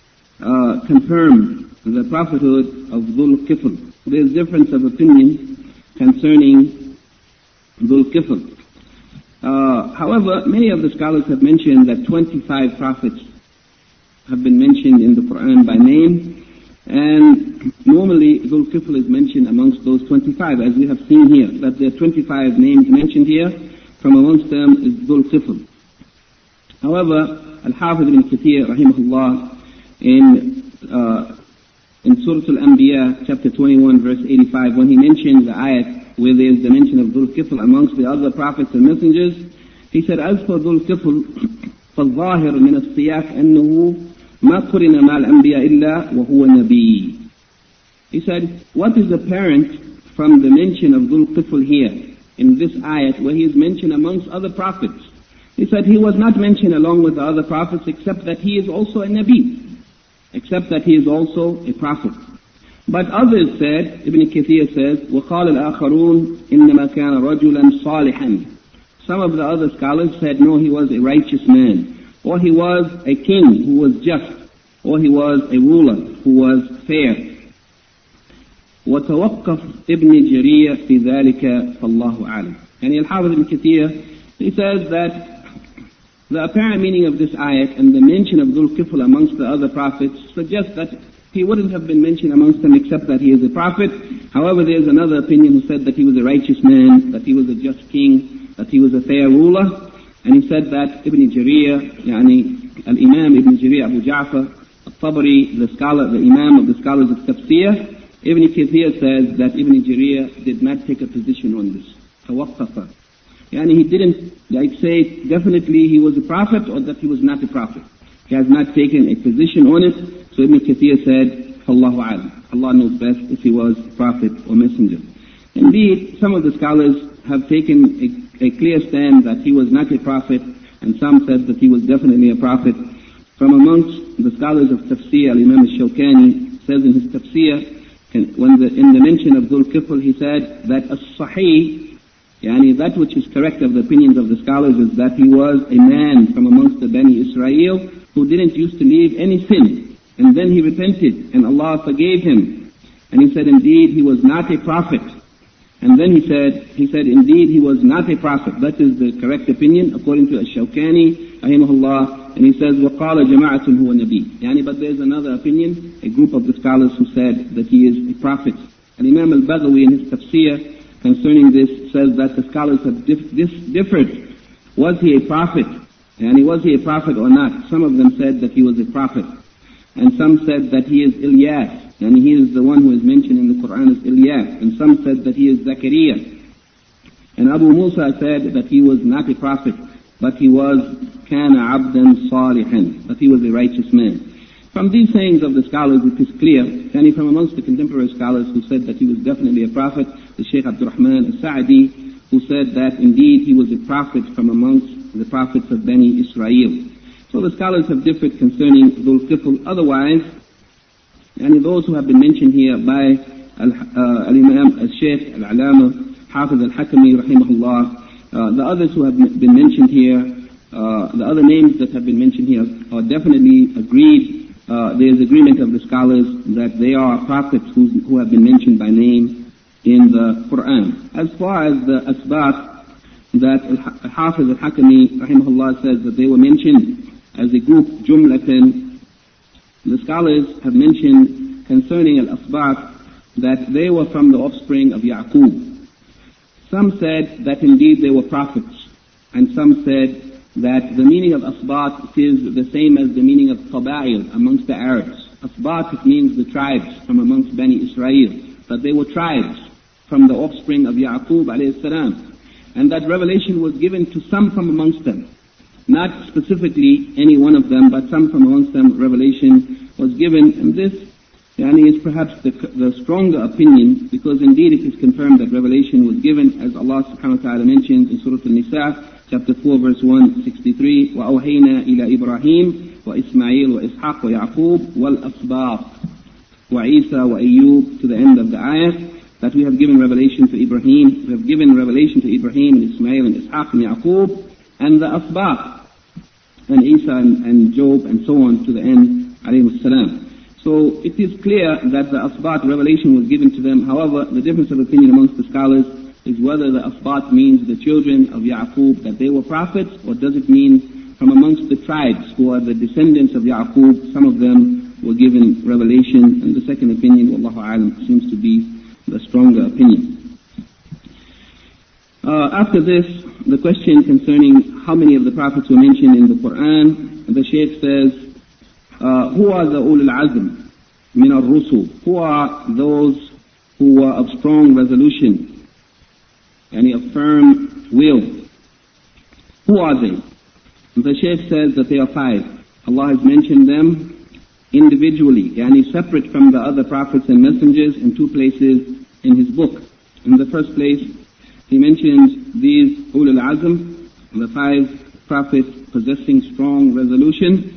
confirmed the prophethood of Dhul-Kifl. There is difference of opinion concerning Dhul-Kifl. However, many of the scholars have mentioned that 25 prophets have been mentioned in the Quran by name, and normally Dhul-Kifl is mentioned amongst those 25, as we have seen here, that there are 25 names mentioned here. From amongst them is Dhul-Kifl. However, Al-Hafiz ibn Kathir, rahimahullah, in Surah Al-Anbiya, chapter 21, verse 85, when he mentioned the ayat where there is the mention of Dhul-Kifl amongst the other prophets and messengers, he said, as for Dhul-Kifl, فالظاهر من السياق أنه ما قرن مع الأنبياء إلا وهو نبي. He said, what is apparent from the mention of Dhul-Kifl here, in this ayat, where he is mentioned amongst other prophets? He said he was not mentioned along with the other prophets, except that he is also a Nabi, except that he is also a prophet. But others said, Ibn Kathir says, وَقَالَ الْآخَرُونَ إِنَّمَا كَانَ رَجُلًا صَالِحًا. Some of the other scholars said, no, he was a righteous man, or he was a king who was just, or he was a ruler who was fair. وَتَوَقَّفْ Ibn Jarir فِي ذَلِكَ فَاللَّهُ أَعْلَمُ. And Al-Hafiz ibn Kathir, he says that the apparent meaning of this ayat and the mention of Dhul-Kifl amongst the other prophets suggests that he wouldn't have been mentioned amongst them except that he is a prophet. However, there is another opinion who said that he was a righteous man, that he was a just king, that he was a fair ruler. And he said that Ibn Jarir, Al-Imam Ibn Jarir Abu Ja'far, Al-Tabari, the scholar, the Imam of the scholars of Tafsir, Ibn Kathir says that Ibn Jarir did not take a position on this. Tawaqqafa. He didn't say definitely he was a prophet or that he was not a prophet. He has not taken a position on it. So Ibn Kathir said, Allahu A'lam. Allah knows best if he was a prophet or messenger. Indeed, some of the scholars have taken a clear stand that he was not a prophet, and some said that he was definitely a prophet. From amongst the scholars of Tafsir, Imam al-Shawkani says in his Tafsir, in the mention of Dhul-Kifl, he said that as-Sahih, that which is correct of the opinions of the scholars, is that he was a man from amongst the Bani Israel who didn't used to leave any sin, and then he repented, and Allah forgave him. And he said, indeed, he was not a prophet. And then he said, indeed, he was not a prophet. That is the correct opinion, according to Ash-Shawkani, rahimahullah. And he says, وَقَالَ جَمَاعَةٌ هُوَ نَبِيٌّ. But there's another opinion, a group of the scholars who said that he is a prophet. And Imam al-Baghawi in his tafsir concerning this says that the scholars have differed. Was he a prophet? Was he a prophet or not? Some of them said that he was a prophet. And some said that he is Ilyas. And he is the one who is mentioned in the Quran as Ilyas. And some said that he is Zakaria. And Abu Musa said that he was not a prophet, but he was كَانَ عَبْدًا صَالِحًا, that he was a righteous man. From these sayings of the scholars, it is clear, and from amongst the contemporary scholars who said that he was definitely a prophet, the Shaykh Abdul Rahman al-Sa'di, who said that indeed he was a prophet from amongst the prophets of Bani Israel. So the scholars have differed concerning Dhul Qifl. Otherwise, and those who have been mentioned here by Al-Imam al-Shaykh al-Alama Hafiz al-Hakami rahimahullah, the others who have been mentioned here, the other names that have been mentioned here are definitely agreed. There is agreement of the scholars that they are prophets who have been mentioned by name in the Quran. As far as the asbat that Hafiz al-Hakami rahimahullah says that they were mentioned as a group jumlatan, the scholars have mentioned concerning al-asbat that they were from the offspring of Ya'qub. Some said that indeed they were prophets, and some said that the meaning of asbat is the same as the meaning of qaba'il amongst the Arabs. Asbat, it means the tribes from amongst Bani Israel, but they were tribes from the offspring of Ya'qub alayhi salam. And that revelation was given to some from amongst them. Not specifically any one of them, but some from amongst them revelation was given. And this is perhaps the stronger opinion, because indeed it is confirmed that revelation was given, as Allah subhanahu wa ta'ala mentioned in Surah Al-Nisa, chapter 4, verse 163, وَأَوْحَيْنَا إِلَى إِبْرَاهِيمَ وَإِسْمَعِيلَ وَإِسْحَاقَ وَيَعْقُوبَ وَالْأَسْبَاطِ وَعِيسَى وَأَيُّوبَ, to the end of the ayat, that we have given revelation to Ibrahim, we have given revelation to Ibrahim and Ismail and Ishaq and Yaqub, and the Asbaq, and Isa and Job and so on to the end, alayhi salam. So it is clear that the Asbat revelation was given to them. However, the difference of opinion amongst the scholars is whether the Asbat means the children of Ya'qub, that they were prophets, or does it mean from amongst the tribes who are the descendants of Ya'qub, some of them were given revelation. And the second opinion, wallahu a'lam, seems to be the stronger opinion. After this, the question concerning how many of the prophets were mentioned in the Quran, the Shaykh says, who are the ulul azm min ar-rusul? Who are those who were of strong resolution and a firm will? Who are they? The Shaykh says that they are 5. Allah has mentioned them individually, separate from the other prophets and messengers, in 2 places in his book. In the first place, he mentions these ulul azm, the 5 prophets possessing strong resolution.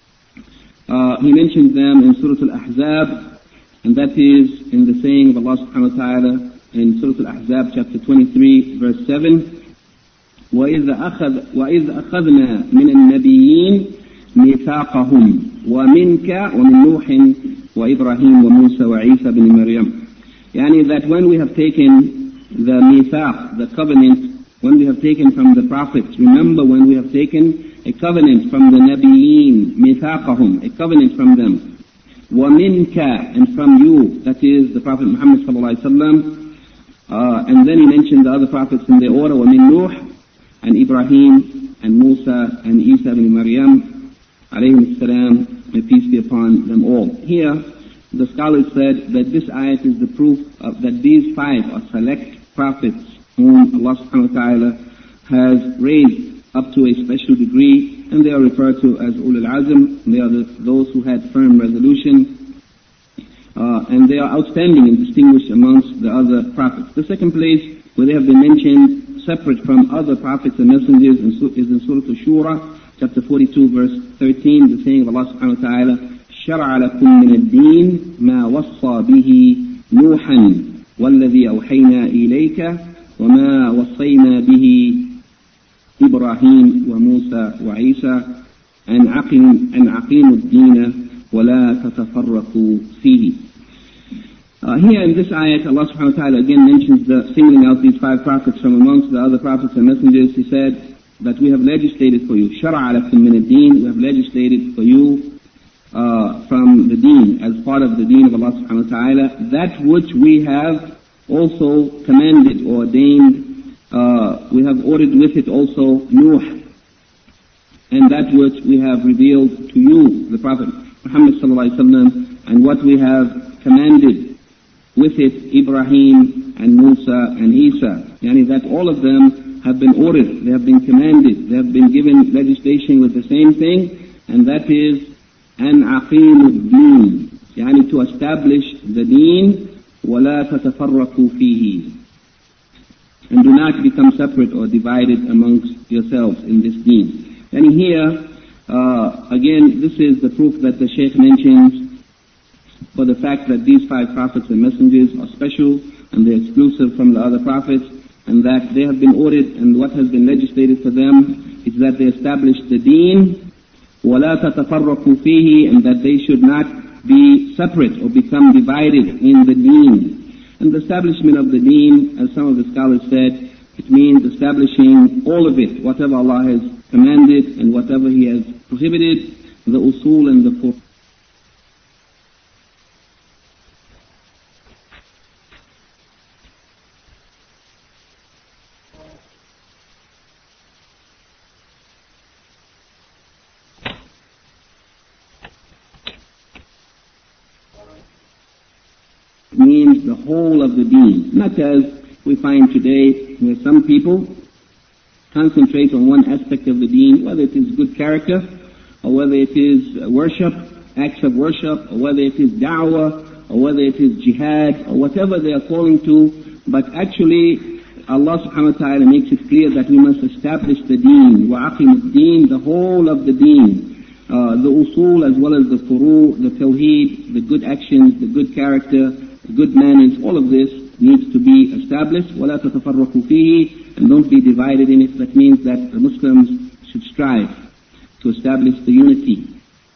He mentions them in Surah Al-Ahzab, and that is in the saying of Allah subhanahu wa ta'ala in Surah Al-Ahzab chapter 23 verse 7, وَإِذْ أَخَذْنَا مِنَ النَّبِيِّينَ مِيثَاقَهُمْ وَمِنْكَ وَمِنْ نُوحٍ وَإِبْرَاهِيمَ وَمُوسَى وَعِيسَى بْنِ مَرْيَمَ. That when we have taken the mithaq, the covenant, when we have taken from the prophets, remember when we have taken a covenant from the Nabiyyin, mithaqahum, a covenant from them, وَمِنْكَ, and from you, that is the Prophet Muhammad sallallahu alaihi wasallam, and then he mentioned the other prophets in their order, وَمِنْ نُوحٍ, and Ibrahim, and Musa, and Isa ibn Maryam, alayhim salam, may peace be upon them all. Here, the scholars said that this ayat is the proof that these 5 are select prophets whom Allah subhanahu wa ta'ala has raised up to a special degree, and they are referred to as ulul azm. They are those who had firm resolution, and they are outstanding and distinguished amongst the other prophets. The second place where they have been mentioned separate from other prophets and messengers is in Surah Al-Shura, chapter 42, verse 13, the saying of Allah subhanahu wa ta'ala, شَرَعَ لَكُم مِّنَ الدِّينِ مَا وَصَّى بِهِ نُوحًا وَالَّذِي أَوْحَيْنَا إِلَيْكَ وَمَا وَصَّيْنَا بِهِ إبراهيم وموسى وعيسى أن أقيموا الدين ولا تتفرقوا فيه. Here in this ayat, Allah subhanahu wa ta'ala again mentions singling out these 5 prophets from amongst the other prophets and messengers. He said that we have legislated for you, شَرَعَ لَكُم مِّنَ الدِّينِ, we have legislated for you from the deen, as part of the deen of Allah subhanahu wa ta'ala, that which we have also commanded or ordained, we have ordered with it also Nuh, and that which we have revealed to you, the Prophet Muhammad sallallahu alaihi wasallam, and what we have commanded with it Ibrahim and Musa and Isa. Yani that all of them have been ordered, they have been commanded, they have been given legislation with the same thing, and that is an aqimu ad-din, yani to establish the deen, وَلَا تَتَفَرَّقُوا فِيهِ, and do not become separate or divided amongst yourselves in this deen. And here, again, this is the proof that the Shaykh mentions for the fact that these 5 prophets and messengers are special and they're exclusive from the other prophets, and that they have been ordered, and what has been legislated for them is that they establish the deen, وَلَا تَتَفَرَّقُوا فِيهِ, and that they should not be separate or become divided in the deen. And the establishment of the deen, as some of the scholars said, it means establishing all of it, whatever Allah has commanded and whatever He has prohibited, the usul and the furu'. Means the whole of the deen, not as we find today where some people concentrate on one aspect of the deen, whether it is good character, or whether it is worship, acts of worship, or whether it is da'wah, or whether it is jihad, or whatever they are calling to, but actually Allah subhanahu wa ta'ala makes it clear that we must establish the deen, وَعَقِمُ الدِّينِ, the whole of the deen, the usul as well as the furu', the tawheed, the good actions, the good character, good manners, all of this needs to be established. وَلَا تَتَفَرَّقُوا فِيهِ, and don't be divided in it. That means that the Muslims should strive to establish the unity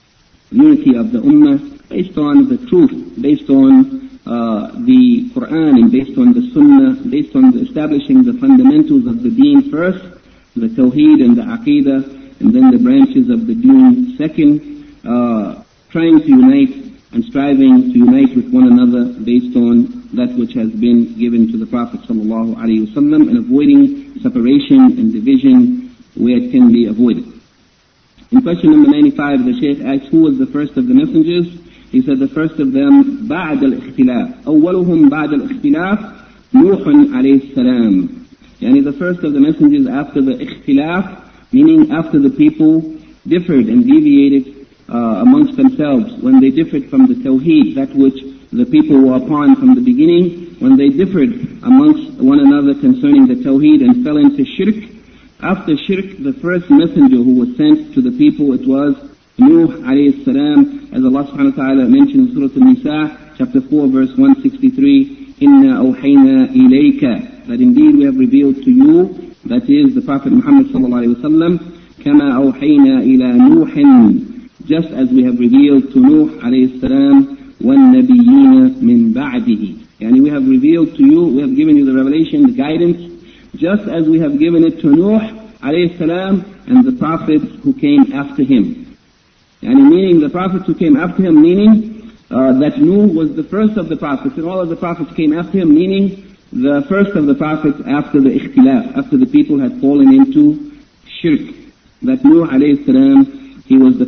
of the ummah based on the truth, based on the Quran, and based on the Sunnah, based on establishing the fundamentals of the deen first, the tawheed and the aqidah, and then the branches of the deen second, trying to unite and striving to unite with one another based on that which has been given to the Prophet sallallahu alaihi wasallam, and avoiding separation and division where it can be avoided. In question number 95, the Shaykh asks, who was the first of the messengers? He said the first of them, بعد الاختلاف. أولهم بعد الاختلاف نوح عليه السلام. Yani the first of the messengers after the ikhtilaf, meaning after the people differed and deviated amongst themselves, when they differed from the tawheed, that which the people were upon from the beginning, when they differed amongst one another concerning the tawheed and fell into shirk. After shirk, the first messenger who was sent to the people, it was Nuh alayhi salam, as Allah subhanahu wa ta'ala mentioned in Surah An-Nisa, chapter 4, verse 163, Inna awhayna ilayka, that indeed we have revealed to you, that is the Prophet Muhammad sallallahu alayhi wa sallam, kama awhayna ila Nuhin, just as we have revealed to Nuh alayhi salam, وَالنَّبِيِّينَ مِن بَعْدِهِ. Yani we have revealed to you, we have given you the revelation, the guidance, just as we have given it to Nuh alayhi salam and the prophets who came after him. Yani meaning the prophets who came after him, meaning that Nuh was the first of the prophets, and all of the prophets came after him, meaning the first of the prophets after the ikhtilaf, after the people had fallen into shirk. That Nuh alayhi salam, he was the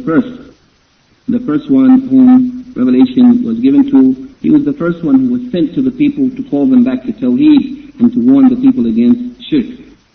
first one whom revelation was given to. He was the first one who was sent to the people to call them back to Tawheed and to warn the people against shirk.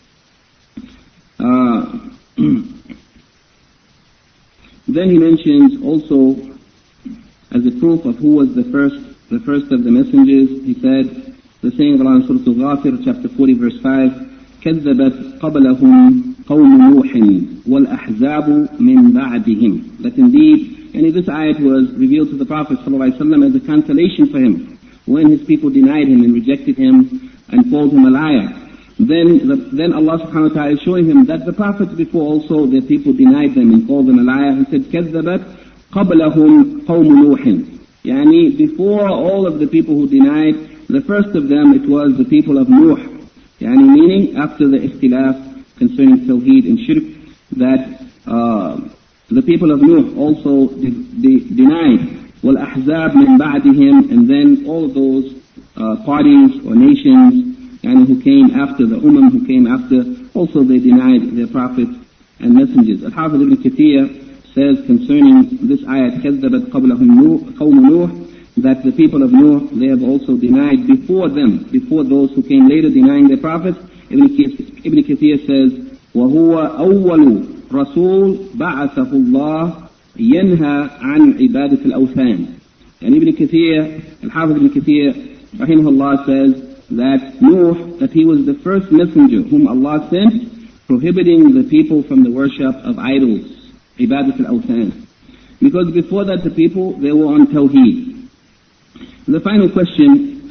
Then he mentions also, as a proof of who was the first of the messengers, he said, the saying of Allah in Surah Al-Ghafir, chapter 40, verse 5, كَذَّبَتْ قَبْلَهُمْ قَوْمُ نُوحٍ وَالْأَحْزَابُ مِن بَعْدِهِمْ. That indeed, and this ayat was revealed to the Prophet ﷺ as a consolation for him when his people denied him and rejected him and called him a liar. Then Allah subhanahu wa ta'ala is showing him that the prophets before also, their people denied them and called them a liar. He said, كَذَّبَتْ قَبْلَهُمْ قَوْمُ نُوحٍ. Yani before all of the people who denied, the first of them, it was the people of Nuh. Yani meaning after the ikhtilaf concerning Tawheed and Shirk, that the people of Nuh also denied. وَالْأَحْزَابِ مِنْ بَعْدِهِمْ, and then all those parties or nations and who came after, the who came after, also they denied their prophets and messengers. Al-Hafiz ibn Kathir says concerning this ayat, كَذَّبَتْ قَبْلَهُمْ قَوْمُ نُوحٍ, that the people of Nuh, they have also denied before them, before those who came later denying their prophets. Ibn Kathir says, وَهُوَ أَوَّلُ رَسُولٍ بَعَثَهُ اللَّهُ ينهى عن عبادة الأوثان. And Ibn Kathir, Al-Hafiz Ibn Kathir, rahimahullah, says that Nuh, that he was the first messenger whom Allah sent, prohibiting the people from the worship of idols, عبادة الأوثان. Because before that the people, they were on Tawheed. The final question,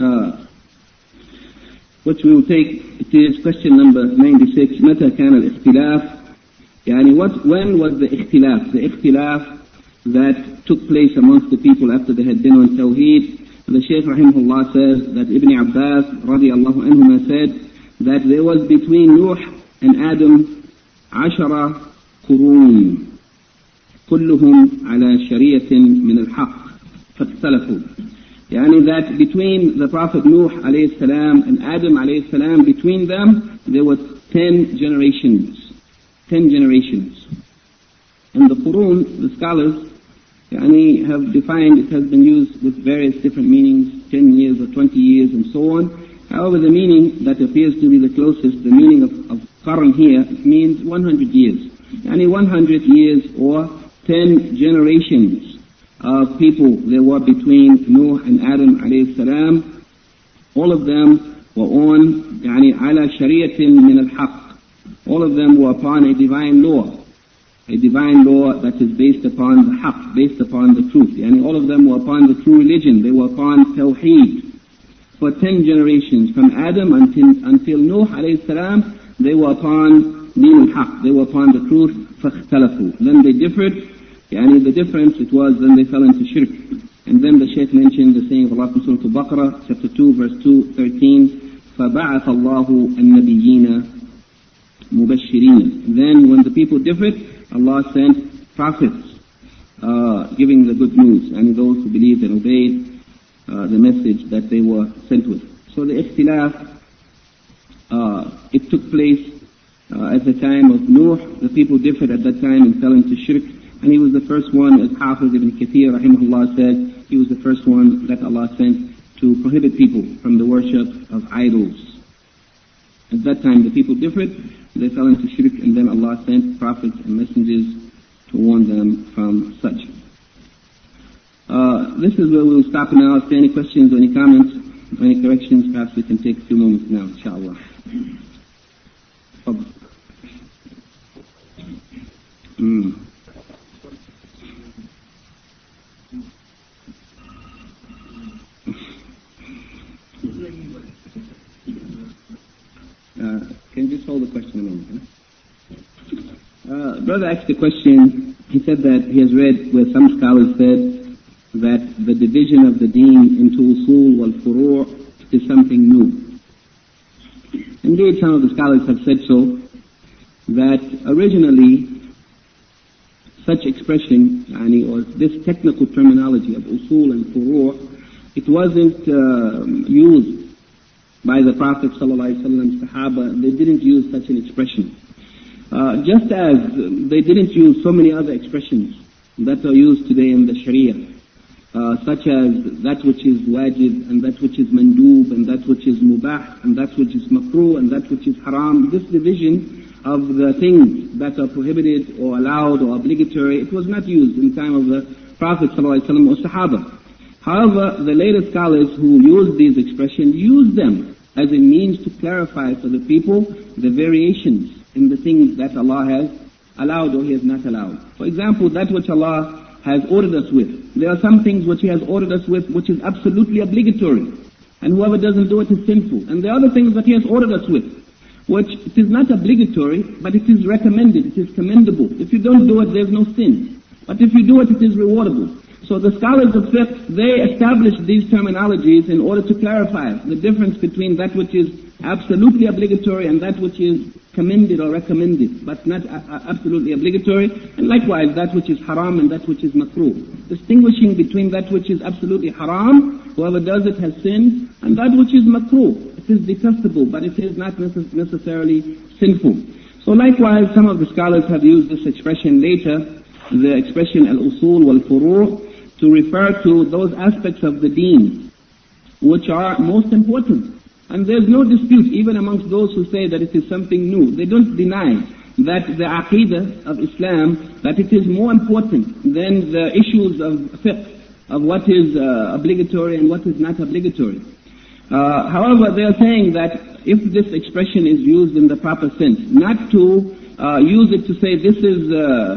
which we will take, it is question number 96. متى كان الاختلاف؟ Yani when was the ikhtilaf? The ikhtilaf that took place amongst the people after they had been on Tawheed. The Shaykh rahimahullah says that Ibn Abbas radiallahu anhuma said that there was between Nuh and Adam 10 قرون كلهم على شريعة من الحق فاختلفوا. Yani that between the Prophet Nuh alayhi salam and Adam alayhi salam, between them there were 10 generations. 10 generations. And the Qurun, the scholars, have defined, it has been used with various different meanings, 10 years or 20 years and so on. However, the meaning that appears to be the closest, the meaning of Qarn here, means 100 years. 100 years or 10 generations of people there were between Nuh and Adam alayhi salam. All of them were on, ala shari'atin min al-haq. All of them were upon a divine law that is based upon the haqq, based upon the truth. All of them were upon the true religion. They were upon Tawheed. For 10 generations, from Adam until Nuh alayhi salam, they were upon Deen al-Haqq. They were upon the truth. فَاخْتَلَفُوا. Then they differed. The difference, it was then they fell into shirk. And then the Shaykh mentioned the saying of Allah in Surah Al-Baqarah, chapter 2, verse 213, فَبَعَثَ اللَّهُ النَّبِيِّينَ مُبَشِّرِينَ. Then when the people differed, Allah sent prophets giving the good news, and those who believed and obeyed the message that they were sent with. So the ikhtilaf, it took place at the time of Nuh. The people differed at that time and fell into shirk, and he was the first one, as Hafiz ibn Kathir rahimahullah said, he was the first one that Allah sent to prohibit people from the worship of idols. At that time the people differed, they fell into shirk, and then Allah sent prophets and messengers to warn them from such. This is where we will stop now. If there are any questions or any comments or any corrections, perhaps we can take a few moments now, inshallah. Can you just hold the question a moment? Brother asked a question. He said that he has read where some scholars said that the division of the deen into usul wal furu' is something new. Indeed, some of the scholars have said so, that originally such expression, or this technical terminology of usul and furu', it wasn't used by the Prophet ﷺ, Sahaba. They didn't use such an expression. Just as they didn't use so many other expressions that are used today in the Sharia, such as that which is wajib, and that which is mandub, and that which is mubah, and that which is makruh, and that which is haram. This division of the things that are prohibited or allowed or obligatory, it was not used in the time of the Prophet ﷺ or Sahaba. However, the later scholars who used these expressions used them as a means to clarify for the people the variations in the things that Allah has allowed or He has not allowed. For example, that which Allah has ordered us with. There are some things which He has ordered us with which is absolutely obligatory, and whoever doesn't do it is sinful. And there are other things that He has ordered us with, which it is not obligatory, but it is recommended, it is commendable. If you don't do it, there's no sin. But if you do it, it is rewardable. So the scholars of fiqh, they established these terminologies in order to clarify the difference between that which is absolutely obligatory and that which is commended or recommended, but not absolutely obligatory, and likewise that which is haram and that which is makruh. Distinguishing between that which is absolutely haram, whoever does it has sinned, and that which is makruh. It is detestable, but it is not necessarily sinful. So likewise, some of the scholars have used this expression later, the expression al-usul wal-furu', to refer to those aspects of the deen which are most important. And there's no dispute, even amongst those who say that it is something new. They don't deny that the aqidah of Islam, that it is more important than the issues of fiqh, of what is obligatory and what is not obligatory. However, they are saying that if this expression is used in the proper sense, not to use it to say this is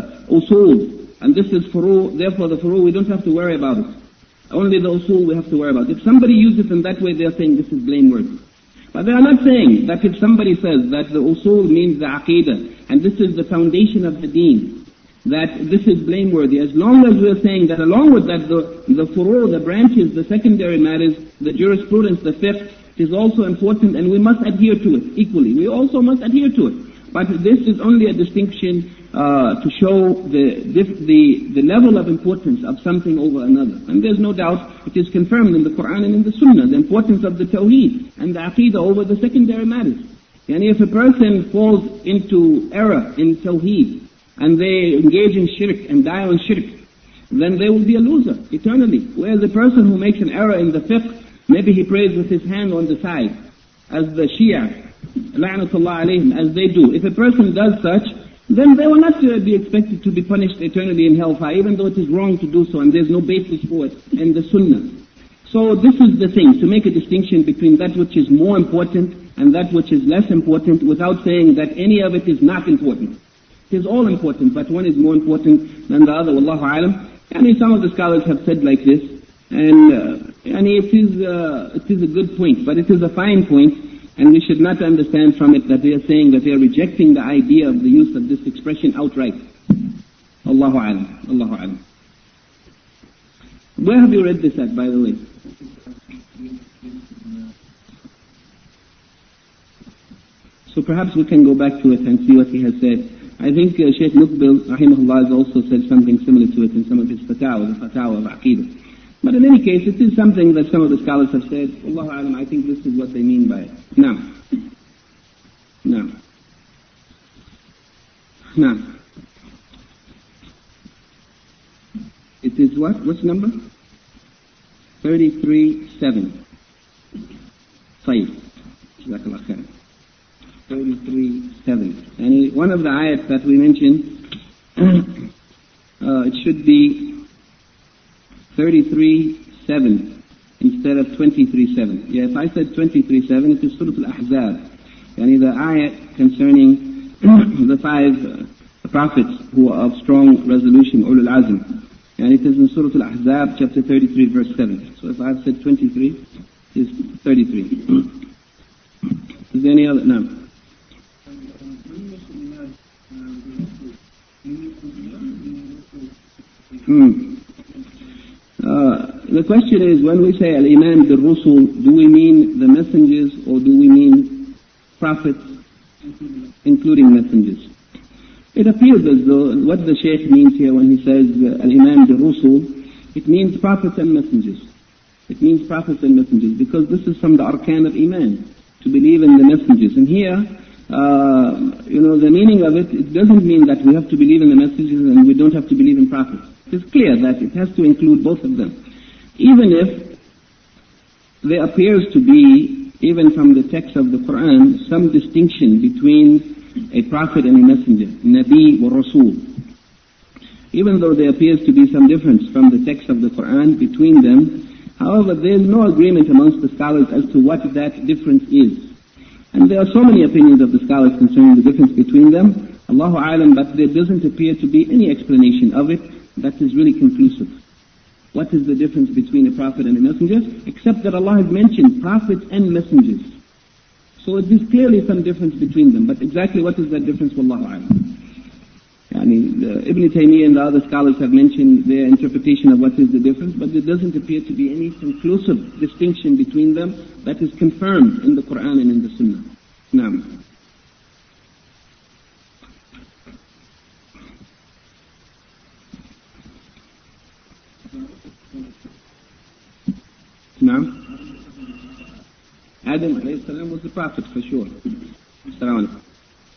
usul and this is furu, therefore the furu we don't have to worry about it. Only the usul we have to worry about. If somebody uses it in that way, they are saying this is blameworthy. But they are not saying that if somebody says that the usul means the aqidah and this is the foundation of the deen, that this is blameworthy. As long as we are saying that along with that the furu, the branches, the secondary matters, the jurisprudence, the fiqh, is also important and we must adhere to it equally. We also must adhere to it. But this is only a distinction to show the level of importance of something over another. And there's no doubt it is confirmed in the Quran and in the Sunnah, the importance of the Tawheed and the Aqidah over the secondary matters. And if a person falls into error in Tawheed and they engage in shirk and die on shirk, then they will be a loser eternally. Whereas the person who makes an error in the fiqh, maybe he prays with his hand on the side, as the Shia, la'natullah alayhim, as they do. If a person does such, then they will not be expected to be punished eternally in hellfire, even though it is wrong to do so, and there's no basis for it in the Sunnah. So this is the thing, to make a distinction between that which is more important and that which is less important, without saying that any of it is not important. It is all important, but one is more important than the other. Wallahu alam. And some of the scholars have said like this, and it is a good point, but it is a fine point, and we should not understand from it that they are saying that they are rejecting the idea of the use of this expression outright. Allahu alam. Allahu alam. Where have you read this at, by the way? So perhaps we can go back to it and see what he has said. I think Shaykh Muqbil, rahimahullah, has also said something similar to it in some of his fatawa, the fatawa of Aqidah. But in any case, it is something that some of the scholars have said. Allahu alam, I think this is what they mean by it. Now. It is what? What's number? 33:7. Five. Jazakallah khair. 33:7. And one of the ayats that we mentioned, it should be 33:7 instead of 23:7. Yeah, if I said 23:7, it is Surah Al-Ahzab. Yani the ayat concerning the five prophets who are of strong resolution, Ulul Azm. And it is in Surah Al-Ahzab, chapter 33, verse 7. So if I have said 23, it is 33. Is there any other? No. The question is, when we say al-iman bil-rusul, do we mean the messengers or do we mean prophets, including messengers? It appears as though what the Shaykh means here when he says al-iman bil-rusul, it means prophets and messengers. It means prophets and messengers, because this is from the arkan of iman, to believe in the messengers. And here, the meaning of it, it doesn't mean that we have to believe in the messengers and we don't have to believe in prophets. It is clear that it has to include both of them. Even if there appears to be, even from the text of the Quran, some distinction between a prophet and a messenger, Nabi wa Rasul. Even though there appears to be some difference from the text of the Quran between them, however, there is no agreement amongst the scholars as to what that difference is. And there are so many opinions of the scholars concerning the difference between them, Allahu Alam, but there doesn't appear to be any explanation of it that is really conclusive. What is the difference between a prophet and a messenger? Except that Allah has mentioned prophets and messengers. So it is clearly some difference between them. But exactly what is that difference? Wallahu a'lam. Ibn Taymiyyah and the other scholars have mentioned their interpretation of what is the difference, but there doesn't appear to be any conclusive distinction between them that is confirmed in the Quran and in the Sunnah. Naam. Naam. Adam alayhi salam was the prophet for sure. Assalamu alaikum.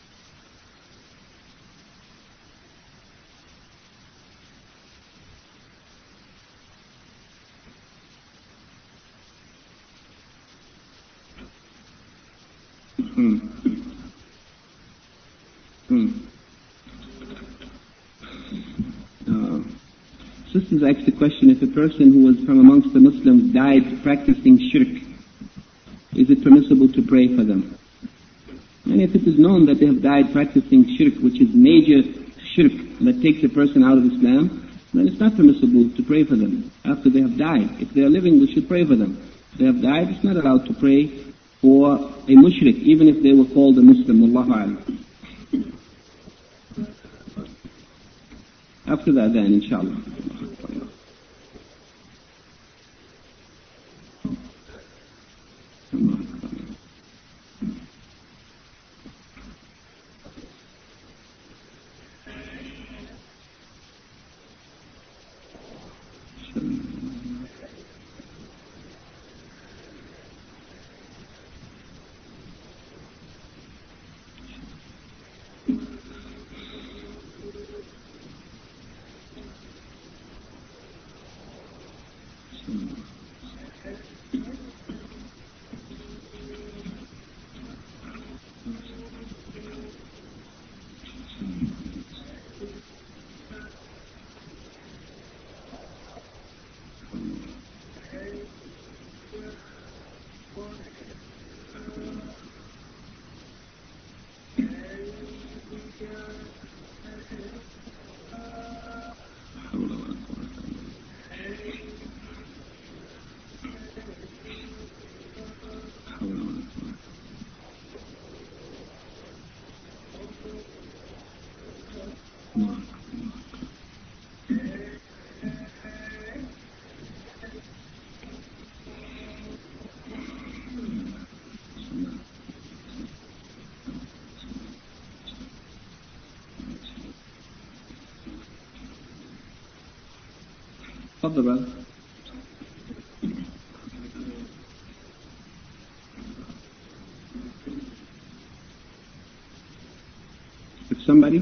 Sisters asked the question, if a person who was from amongst the Muslims died practicing shirk, is it permissible to pray for them? And if it is known that they have died practicing shirk, which is major shirk that takes a person out of Islam, then it's not permissible to pray for them after they have died. If they are living, we should pray for them. If they have died, it's not allowed to pray for a mushrik, even if they were called a Muslim. Wallahu a'lam. After that then, inshallah. تفضل brother. If somebody,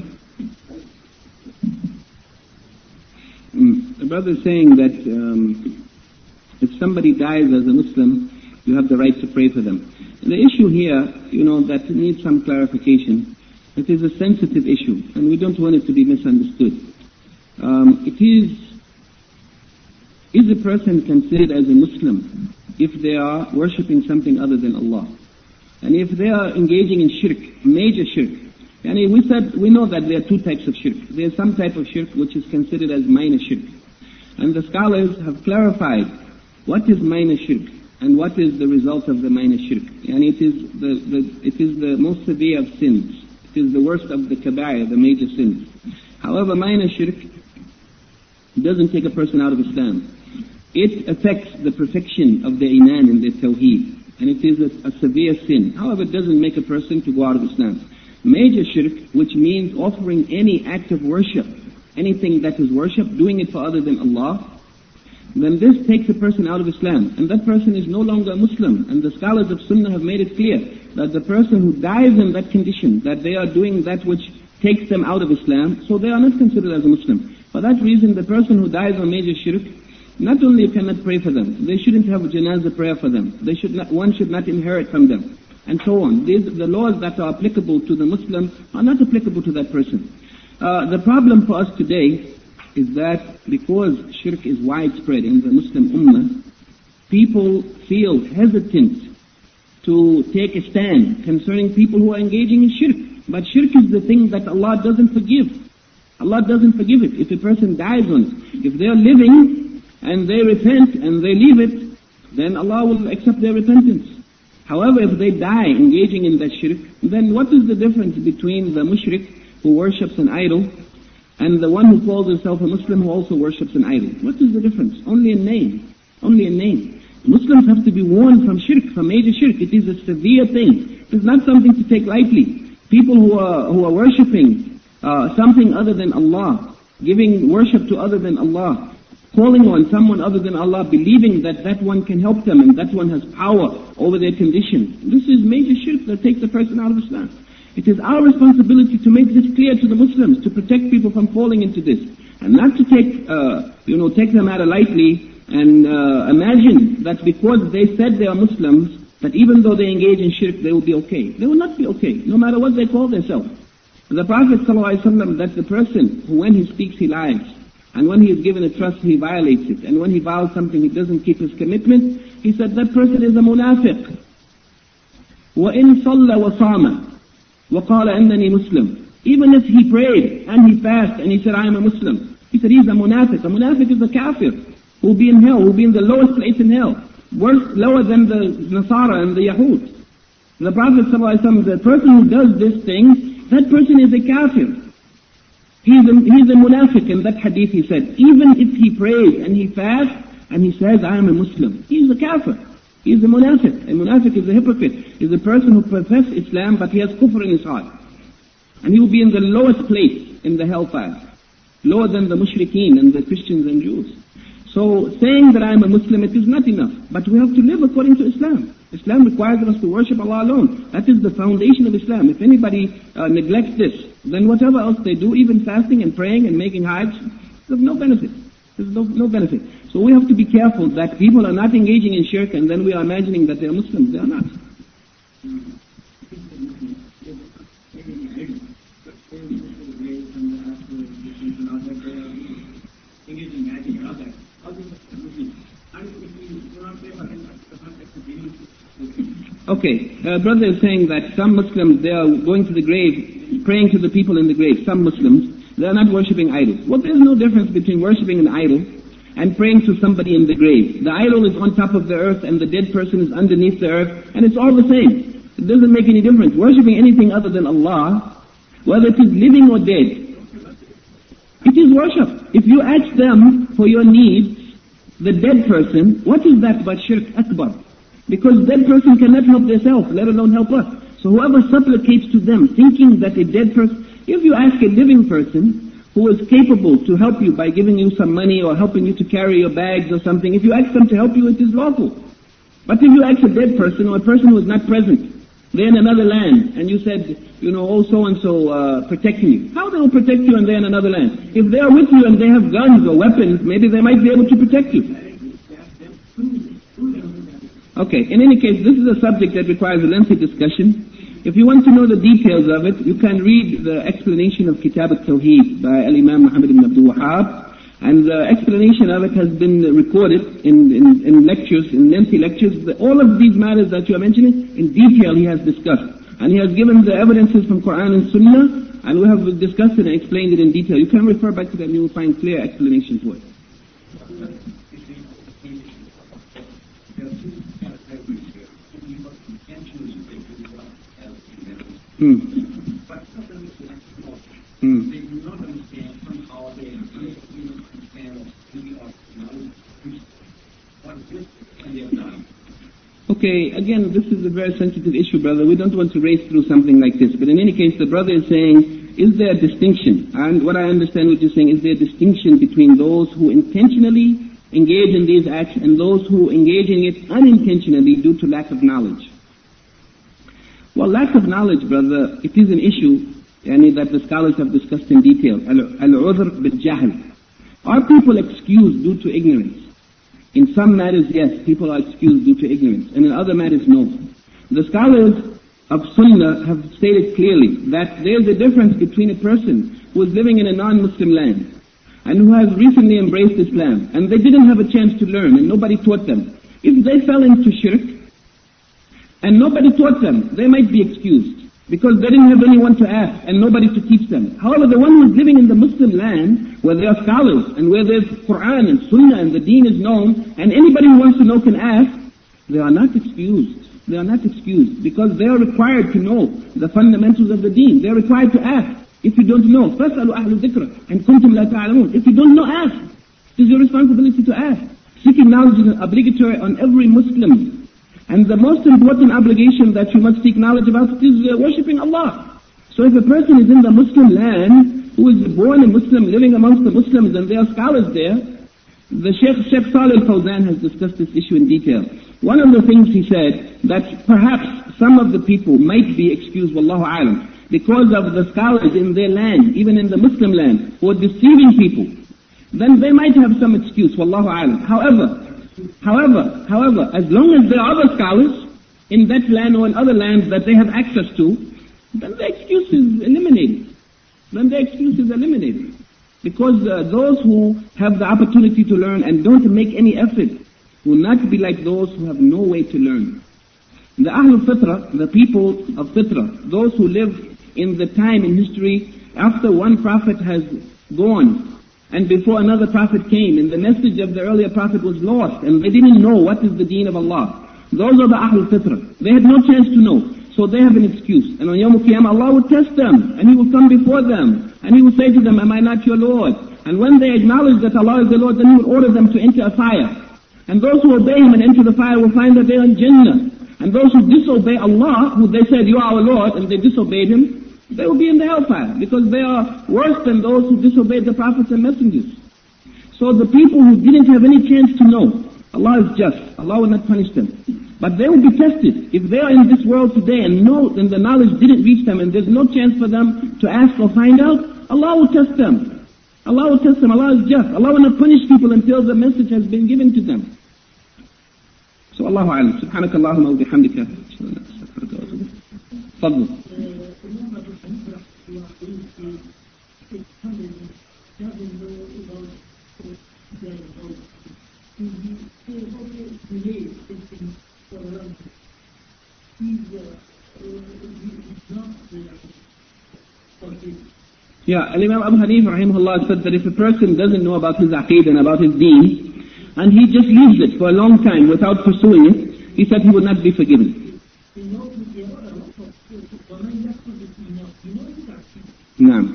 the brother is saying that if somebody dies as a Muslim, you have the right to pray for them. And the issue here, that needs some clarification. It is a sensitive issue, and we don't want it to be misunderstood. Is a person considered as a Muslim if they are worshipping something other than Allah? And if they are engaging in shirk, major shirk, and we know that there are two types of shirk. There is some type of shirk which is considered as minor shirk. And the scholars have clarified what is minor shirk and what is the result of the minor shirk. And it is the most severe of sins. It is the worst of the kaba'ir, the major sins. However, minor shirk doesn't take a person out of Islam. It affects the perfection of the iman and the tawheed. And it is a severe sin. However, it doesn't make a person to go out of Islam. Major shirk, which means offering any act of worship, anything that is worship, doing it for other than Allah, then this takes a person out of Islam. And that person is no longer a Muslim. And the scholars of Sunnah have made it clear that the person who dies in that condition, that they are doing that which takes them out of Islam, so they are not considered as a Muslim. For that reason, the person who dies on major shirk, not only you cannot pray for them, they shouldn't have a janazah prayer for them. One should not inherit from them, and so on. The laws that are applicable to the Muslim are not applicable to that person. The problem for us today is that because shirk is widespread in the Muslim ummah, people feel hesitant to take a stand concerning people who are engaging in shirk. But shirk is the thing that Allah doesn't forgive. Allah doesn't forgive it. If a person dies on it, if they are living and they repent and they leave it, then Allah will accept their repentance. However, if they die engaging in that shirk, then what is the difference between the mushrik who worships an idol and the one who calls himself a Muslim who also worships an idol. What is the difference? Only in name. Only in name. Muslims have to be warned from shirk, from major shirk. It is a severe thing. It is not something to take lightly. People who are worshipping something other than Allah, giving worship to other than Allah, calling on someone other than Allah, believing that that one can help them and that one has power over their condition. This is major shirk that takes a person out of Islam. It is our responsibility to make this clear to the Muslims, to protect people from falling into this, and not to take the matter lightly and imagine that because they said they are Muslims, that even though they engage in shirk, they will be okay. They will not be okay, no matter what they call themselves. The Prophet ﷺ, that the person who when he speaks he lies, and when he is given a trust he violates it, and when he vows something he doesn't keep his commitment, he said that person is a munafiq. وَإِن صَلَّ وَصَامَ وَقَالَ أَنَّنِي مُسْلِمٌ. Even if he prayed and he fasted and he said, I am a Muslim, he said he's a munafiq. A munafiq is a kafir who will be in hell, who will be in the lowest place in hell, lower than the Nasara and the Yahud. The Prophet ﷺ, the person who does this thing, that person is a kafir. He's a munafiq. In that hadith he said, even if he prays and he fasts and he says, I am a Muslim, he's a kafir. He's a munafiq. A munafiq is a hypocrite. He's a person who professes Islam but he has kufr in his heart. And he will be in the lowest place in the hellfire, lower than the mushrikeen and the Christians and Jews. So saying that I am a Muslim, it is not enough. But we have to live according to Islam. Islam requires us to worship Allah alone. That is the foundation of Islam. If anybody neglects this, then whatever else they do, even fasting and praying and making hajj, there's no benefit. There's no benefit. So we have to be careful that people are not engaging in shirk and then we are imagining that they are Muslims. They are not. Okay, brother is saying that some Muslims, they are going to the grave, praying to the people in the grave. Some Muslims, they are not worshipping idols. Well, there's no difference between worshipping an idol and praying to somebody in the grave. The idol is on top of the earth and the dead person is underneath the earth, and it's all the same. It doesn't make any difference. Worshipping anything other than Allah, whether it is living or dead, it is worship. If you ask them for your needs, the dead person, what is that but shirk akbar? Because dead person cannot help themselves, let alone help us. So whoever supplicates to them, thinking that a dead person, if you ask a living person who is capable to help you by giving you some money or helping you to carry your bags or something, if you ask them to help you, it is lawful. But if you ask a dead person or a person who is not present, they're in another land, and you said, oh so-and-so protecting you. How they will protect you and they're in another land? If they are with you and they have guns or weapons, maybe they might be able to protect you. Okay, in any case, this is a subject that requires a lengthy discussion. If you want to know the details of it, you can read the explanation of Kitab al-Tawheed by Al-Imam Muhammad ibn Abdul Wahhab. And the explanation of it has been recorded in lectures, in lengthy lectures. All of these matters that you are mentioning, in detail he has discussed. And he has given the evidences from Quran and Sunnah, and we have discussed it and explained it in detail. You can refer back to that and you will find clear explanations for it. Okay, again, this is a very sensitive issue, brother. We don't want to race through something like this. But in any case, the brother is saying, is there a distinction? And what I understand what you're saying, is there a distinction between those who intentionally engage in these acts and those who engage in it unintentionally due to lack of knowledge? Well, lack of knowledge, brother, it is an issue that the scholars have discussed in detail. Al-udhr bil-jahl. Are people excused due to ignorance? In some matters, yes, people are excused due to ignorance. And in other matters, no. The scholars of Sunnah have stated clearly that there is a difference between a person who is living in a non-Muslim land and who has recently embraced Islam, and they didn't have a chance to learn and nobody taught them. If they fell into shirk and nobody taught them, they might be excused because they didn't have anyone to ask and nobody to teach them. However, the one who is living in the Muslim land, where there are scholars and where there's Quran and Sunnah and the deen is known, and anybody who wants to know can ask, they are not excused. They are not excused because they are required to know the fundamentals of the deen. They are required to ask. If you don't know, فَاسْأَلُوا أَهْلُ الذِّكْرِ إِن كُنتُمْ لَا تَعْلَمُونَ. If you don't know, ask. It is your responsibility to ask. Seeking knowledge is obligatory on every Muslim. And the most important obligation that you must seek knowledge about is worshipping Allah. So if a person is in the Muslim land, who is born a Muslim, living amongst the Muslims, and there are scholars there, the Sheikh Salih al-Fawzan has discussed this issue in detail. One of the things he said, that perhaps some of the people might be excused, wallahu alam, because of the scholars in their land, even in the Muslim land, who are deceiving people. Then they might have some excuse, wallahu alam. However, as long as there are other scholars in that land or in other lands that they have access to, then the excuse is eliminated. Because those who have the opportunity to learn and don't make any effort will not be like those who have no way to learn. The Ahlul Fitra, the people of Fitra, those who live in the time in history after one prophet has gone and before another prophet came, and the message of the earlier prophet was lost, and they didn't know what is the deen of Allah. Those are the Ahlul Fitra. They had no chance to know, so they have an excuse. And on Yawm al-Qiyamah, Allah will test them, and He will come before them, and He will say to them, am I not your Lord? And when they acknowledge that Allah is their Lord, then He will order them to enter a fire. And those who obey Him and enter the fire will find that they are in Jannah. And those who disobey Allah, who they said, you are our Lord, and they disobeyed Him, they will be in the hellfire, because they are worse than those who disobeyed the prophets and messengers. So the people who didn't have any chance to know, Allah is just, Allah will not punish them. But they will be tested. If they are in this world today and the knowledge didn't reach them and there's no chance for them to ask or find out, Allah will test them. Allah will test them. Allah is just. Allah will not punish people until the message has been given to them. So Allahu Alam. Subhanaka Allahumma wa bihamdika. Fadlu. Yeah, Imam Abu Hanif rahimahullah said that if a person doesn't know about his aqeedah and about his deen, and he just leaves it for a long time without pursuing it, he said he would not be forgiven. Naam.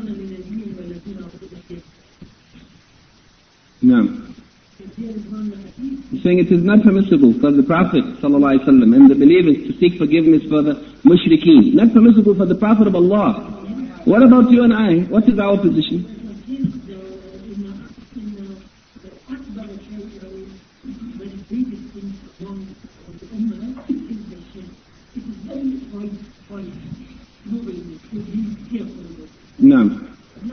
Naam. He's saying it is not permissible for the Prophet ﷺ and the believers to seek forgiveness for the mushrikeen. Not permissible for the Prophet of Allah. What about you and I? What is our position? No.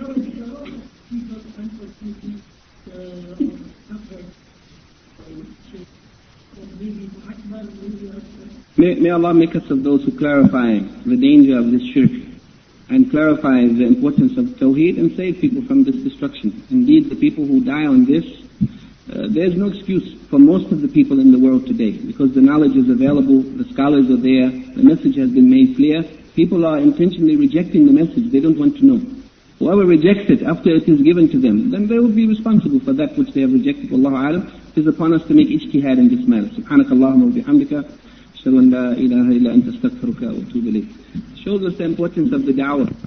May Allah make us of those who clarify the danger of this shirk and clarify the importance of Tawheed and save people from this destruction. Indeed, the people who die on this, there is no excuse for most of the people in the world today, because the knowledge is available, the scholars are there, the message has been made clear. People are intentionally rejecting the message. They don't want to know. Whoever rejects it after it is given to them, then they will be responsible for that which they have rejected. Wallahu a'lam. It is upon us to make ijtihad in this matter. Subhanakallahumma wa bihamdika. Ashhadu an la ilaha illa anta astaghfiruka wa atubu ilayk. Shows us the importance of the da'wah.